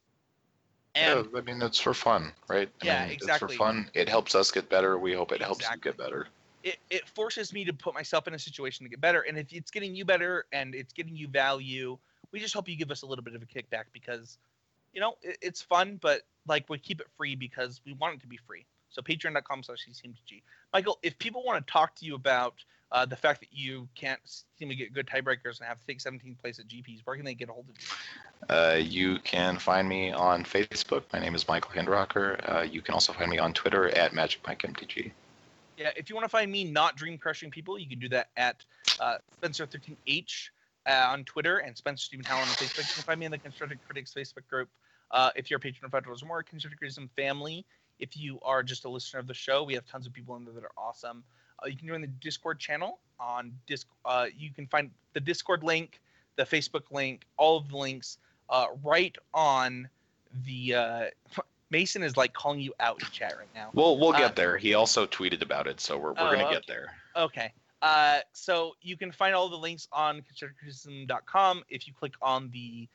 S2: And yeah, I mean, it's for fun, right?
S1: Exactly.
S2: It's for fun. It helps us get better. We hope it helps you get better.
S1: It forces me to put myself in a situation to get better. And if it's getting you better and it's getting you value, we just hope you give us a little bit of a kickback because, it's fun, but like we keep it free because we want it to be free. So patreon.com/ccmtg. Michael, if people want to talk to you about the fact that you can't seem to get good tiebreakers and have to take 17th place at GPs, where can they get a hold of
S2: you? You can find me on Facebook. My name is Michael Hindrocker. You can also find me on Twitter at MagicMikeMTG.
S1: Yeah, if you want to find me not dream crushing people, you can do that at Spencer13H on Twitter and Spencer Stephen Howell on Facebook. You can find me in the Constructed Critics Facebook group. If you're a patron of $5 or more, Constructed Criticism family. If you are just a listener of the show, we have tons of people in there that are awesome. You can join the Discord channel on Discord. You can find the Discord link, the Facebook link, all of the links right on the. Mason is like calling you out in chat right now.
S2: We'll get there. He also tweeted about it, so we're gonna get there.
S1: Okay. So you can find all the links on constructedcriticism.com. If you click on the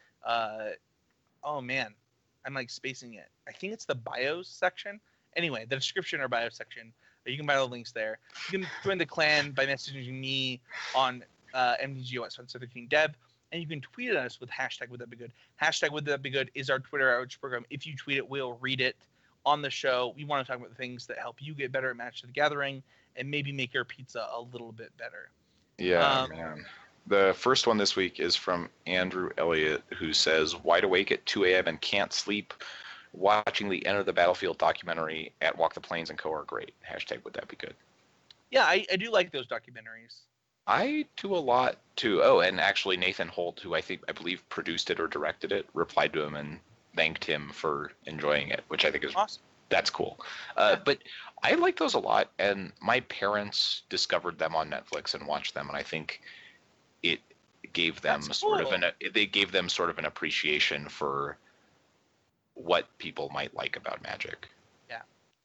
S1: oh man, I'm like spacing it. I think it's the bios section. Anyway, the description or bio section. You can find all the links there. You can join the clan by messaging me on MDGO at Spencer13Deb. And you can tweet at us with hashtag would that be good. Hashtag would that be good is our Twitter outreach program. If you tweet it, we'll read it on the show. We want to talk about the things that help you get better at Magic the Gathering and maybe make your pizza a little bit better.
S2: Yeah, man. The first one this week is from Andrew Elliott, who says, wide awake at 2 a.m. and can't sleep. Watching the End of the Battlefield documentary at Walk the Plains and Co. are great. Hashtag would that be good.
S1: Yeah, I do like those documentaries.
S2: I do a lot too. Oh, and actually Nathan Holt, who I believe produced it or directed it, replied to him and thanked him for enjoying it, which I think is awesome. That's cool. But I like those a lot, and my parents discovered them on Netflix and watched them, and I think it gave them sort of an appreciation for what people might like about Magic.
S1: Yeah.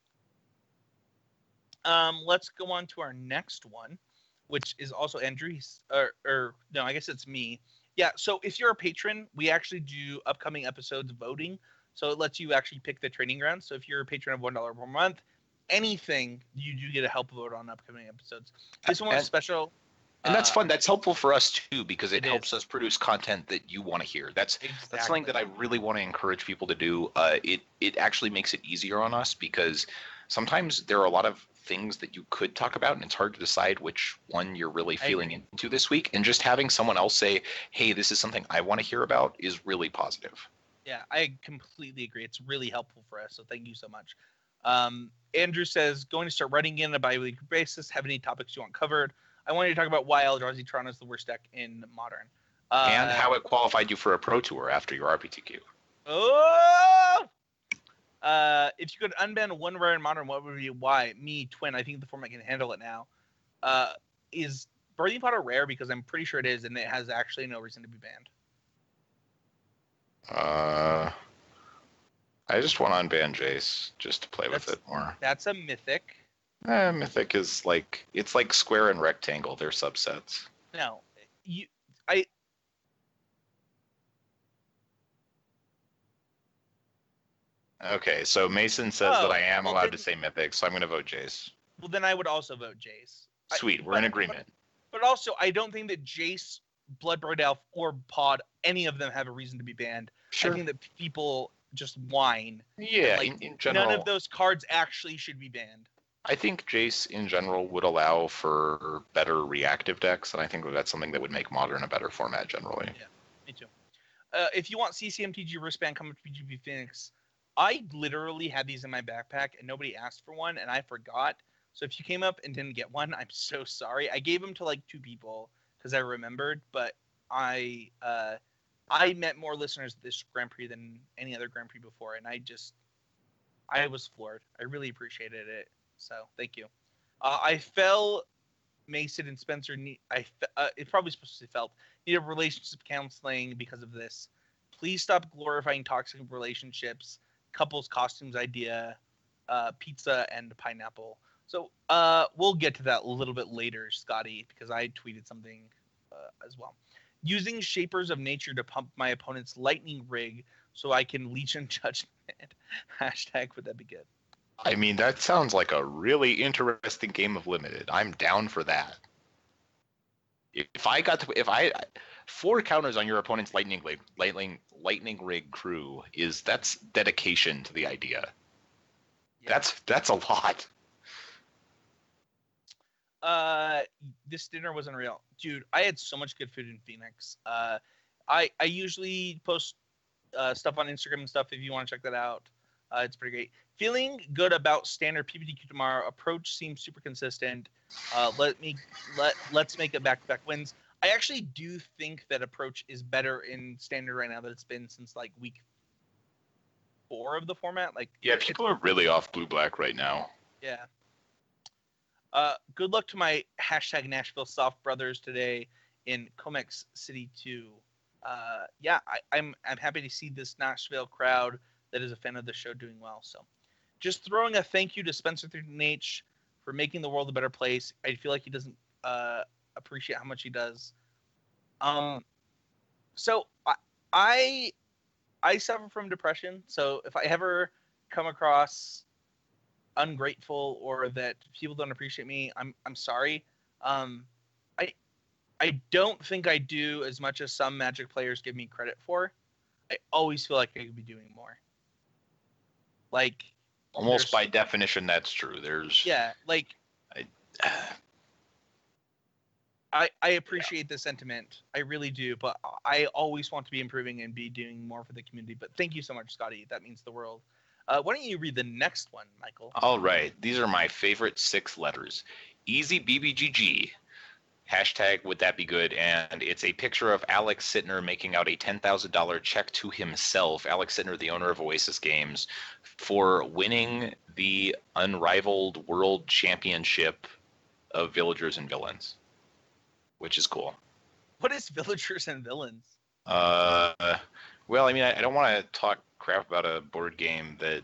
S1: Let's go on to our next one, which is also Andrew's, or no, I guess it's me. Yeah, so if you're a patron, we actually do upcoming episodes voting. So it lets you actually pick the training grounds. So if you're a patron of $1 per month, anything, you do get a help vote on upcoming episodes. This one was special.
S2: And that's fun. That's helpful for us too, because it helps us produce content that you want to hear. That's something that I really want to encourage people to do. It actually makes it easier on us because sometimes there are a lot of things that you could talk about and it's hard to decide which one you're really feeling into this week, and just having someone else say, hey, this is something I want to hear about is really positive.
S1: Yeah, I completely agree. It's really helpful for us, so thank you so much. Andrew says, going to start writing in on a bi-weekly basis. Have any topics you want covered? I wanted to talk about why Eldrazi Toronto is the worst deck in Modern.
S2: And how it qualified you for a Pro Tour after your RPTQ.
S1: Oh! If you could unban one rare in Modern, what would be why? Me, Twin. I think the format can handle it now. Is Birthing Pod a rare? Because I'm pretty sure it is, and it has actually no reason to be banned.
S2: I just want to unban Jace just to play with it more.
S1: That's a Mythic.
S2: Mythic is like, it's like square and rectangle. They're subsets.
S1: No,
S2: Okay, so Mason says that I am allowed to say Mythic, so I'm going to vote Jace.
S1: Well, then I would also vote Jace.
S2: Sweet, we're in agreement.
S1: But also, I don't think that Jace, Bloodbraid Elf, or Pod, any of them have a reason to be banned. Sure. I think that people just whine.
S2: Yeah, in general.
S1: None of those cards actually should be banned.
S2: I think Jace, in general, would allow for better reactive decks, and I think that's something that would make Modern a better format generally.
S1: Yeah, me too. If you want CCMTG wristband, come to PGP Phoenix. I literally had these in my backpack, and nobody asked for one, and I forgot. So if you came up and didn't get one, I'm so sorry. I gave them to like 2 people because I remembered, but I met more listeners at this Grand Prix than any other Grand Prix before, and I was floored. I really appreciated it. So thank you. I fell, Mason and Spencer. It's probably supposed to be felt. Need a relationship counseling because of this. Please stop glorifying toxic relationships. Couples costumes idea, pizza and pineapple. So we'll get to that a little bit later, Scotty, because I tweeted something as well. Using Shapers of Nature to pump my opponent's lightning rig so I can leech and judgment. Hashtag would that be good?
S2: I mean, that sounds like a really interesting game of Limited. I'm down for that. If I 4 counters on your opponent's lightning rig crew that's dedication to the idea. Yeah. That's a lot.
S1: This dinner was unreal, dude. I had so much good food in Phoenix. I usually post stuff on Instagram and stuff if you want to check that out. It's pretty great. Feeling good about standard PPTQ tomorrow. Approach seems super consistent. Let's make it back-to-back wins. I actually do think that Approach is better in standard right now than it's been since like week 4 of the format. Like,
S2: yeah, people are really off blue-black right now.
S1: Yeah. Good luck to my hashtag Nashville Soft Brothers today in Comex City 2. Yeah, I'm happy to see this Nashville crowd that is a fan of the show doing well. So just throwing a thank you to Spencer 13H for making the world a better place. I feel like he doesn't appreciate how much he does. So I suffer from depression. So if I ever come across ungrateful or that people don't appreciate me, I'm sorry. I don't think I do as much as some Magic players give me credit for. I always feel like I could be doing more. Like
S2: almost by definition, that's true.
S1: I appreciate the sentiment. I really do, but I always want to be improving and be doing more for the community. But thank you so much, Scotty. That means the world. Why don't you read the next one, Michael?
S2: All right. These are my favorite 6 letters. Easy BBGG. Hashtag would that be good? And it's a picture of Alex Sittner making out a $10,000 check to himself. Alex Sittner, the owner of Oasis Games, for winning the unrivaled world championship of Villagers and Villains, which is cool.
S1: What is Villagers and Villains?
S2: Well, I mean, I don't want to talk crap about a board game that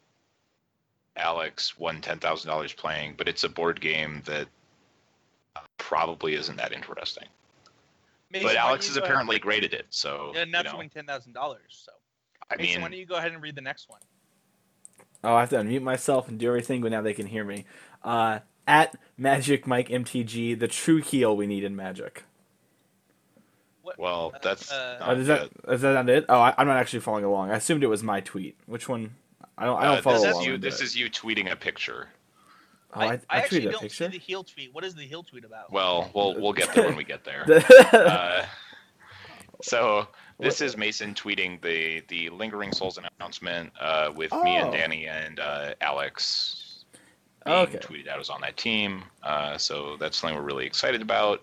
S2: Alex won $10,000 playing, but it's a board game that probably isn't that interesting. Mason, but Alex is apparently great at it, so
S1: yeah, not to win $10,000. So, Mason, why don't you go ahead and read the next one?
S3: Oh, I have to unmute myself and do everything, but now they can hear me. At Magic Mike MTG, the true heal we need in Magic.
S2: What? Well, that's
S3: is that not it? Oh, I'm not actually following along. I assumed it was my tweet. Which one? I don't follow along.
S2: This is you tweeting a picture.
S3: Oh, I
S1: actually
S3: tweeted a
S1: don't
S3: picture?
S1: see the heal tweet. What is the heal tweet about?
S2: Well, we'll get there when we get there. So this is Mason tweeting the Lingering Souls announcement with me and Danny and Alex. being
S3: Okay.
S2: tweeted out as on that team. So that's something we're really excited about.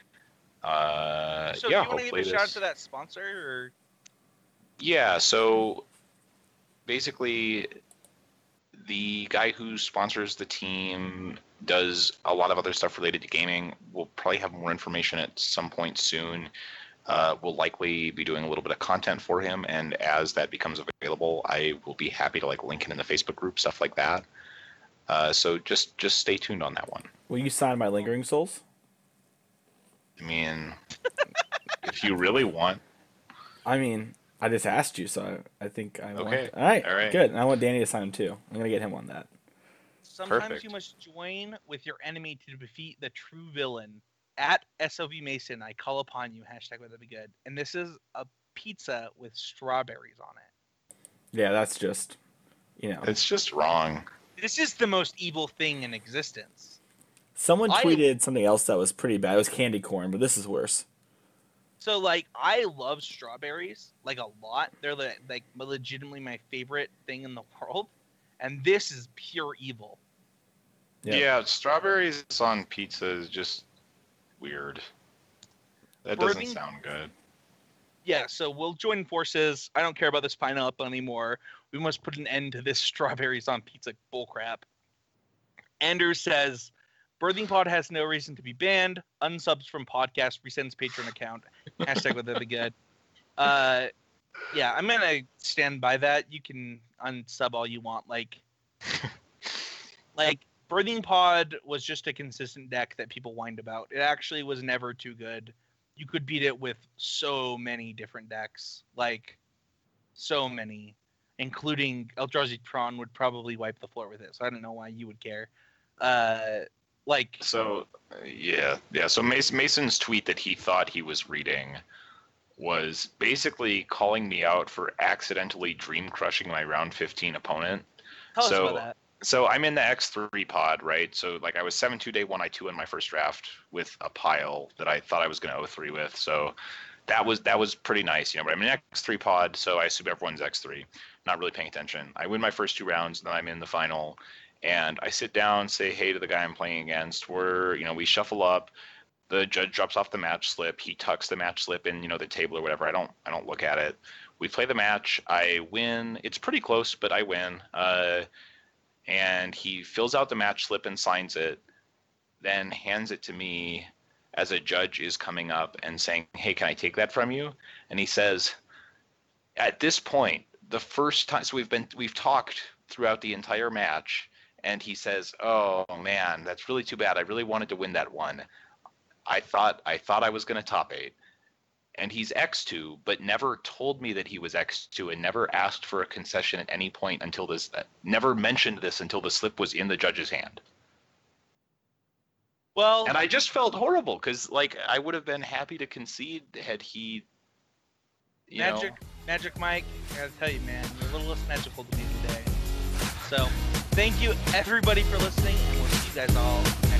S1: So
S2: Yeah,
S1: do you want to give
S2: hopefully
S1: a shout out
S2: this.
S1: to that sponsor? Or
S2: Yeah, so basically, the guy who sponsors the team does a lot of other stuff related to gaming. We'll probably have more information at some point soon. We'll likely be doing a little bit of content for him, and as that becomes available, I will be happy to like link it in the Facebook group, stuff like that. So just stay tuned on that one.
S3: Will you sign my Lingering Souls?
S2: I mean, if you really want.
S3: I mean, I just asked you, so I think I want.
S2: Okay.
S3: All right.
S2: All right.
S3: Good. And I want Danny to sign them too. I'm gonna get him on that.
S1: sometimes
S2: Perfect.
S1: you must join with your enemy to defeat the true villain. At SOV Mason, I call upon you. Hashtag would that be good. And this is a pizza with strawberries on it.
S3: Yeah, that's just,
S2: It's just wrong.
S1: This is the most evil thing in existence.
S3: Someone
S1: I-
S3: tweeted something else that was pretty bad. It was candy corn, but this is worse.
S1: So, like, I love strawberries, like, a lot. They're, like, legitimately my favorite thing in the world. And this is pure evil.
S3: Yeah.
S2: Yeah, strawberries on pizza is just weird. That doesn't
S1: Birthing-
S2: sound good.
S1: Yeah, so we'll join forces. I don't care about this pineapple anymore. We must put an end to this strawberries on pizza bullcrap. Andrew says, Birthing Pod has no reason to be banned. Unsubs from podcast, resends Patreon account. Hashtag would that be good. Yeah, I'm going to stand by that. You can unsub all you want. Like, Birthing Pod was just a consistent deck that people whined about. It actually was never too good. You could beat it with so many different decks, like so many, including Eldrazi Tron would probably wipe the floor with it. So I don't know why you would care.
S2: So, yeah. So Mason's tweet that he thought he was reading was basically calling me out for accidentally dream crushing my round 15 opponent.
S1: Tell us
S2: So-
S1: about that.
S2: So I'm in the X3 pod, right? So like I was 7-2 day 1, I 2 in my first draft with a pile that I thought I was going to 0-3 with. So that was pretty nice, But I'm in X3 pod, so I assume everyone's X3. Not really paying attention. I win my first 2 rounds, then I'm in the final, and I sit down, say hey to the guy I'm playing against. We shuffle up. The judge drops off the match slip. He tucks the match slip in, the table or whatever. I don't look at it. We play the match. I win. It's pretty close, but I win. And he fills out the match slip and signs it, then hands it to me as a judge is coming up and saying, hey, can I take that from you? And he says, at this point, the first time, so we've talked throughout the entire match, and he says, oh man, that's really too bad. I really wanted to win that one. I thought I was going to top 8. And he's X2, but never told me that he was X2 and never asked for a concession at any point until this, never mentioned this until the slip was in the judge's hand.
S1: Well,
S2: And I just felt horrible because, I would have been happy to concede had he,
S1: Magic Mike, I gotta tell you, man, you're a little less magical to me today. So, thank you everybody for listening, and we'll see you guys all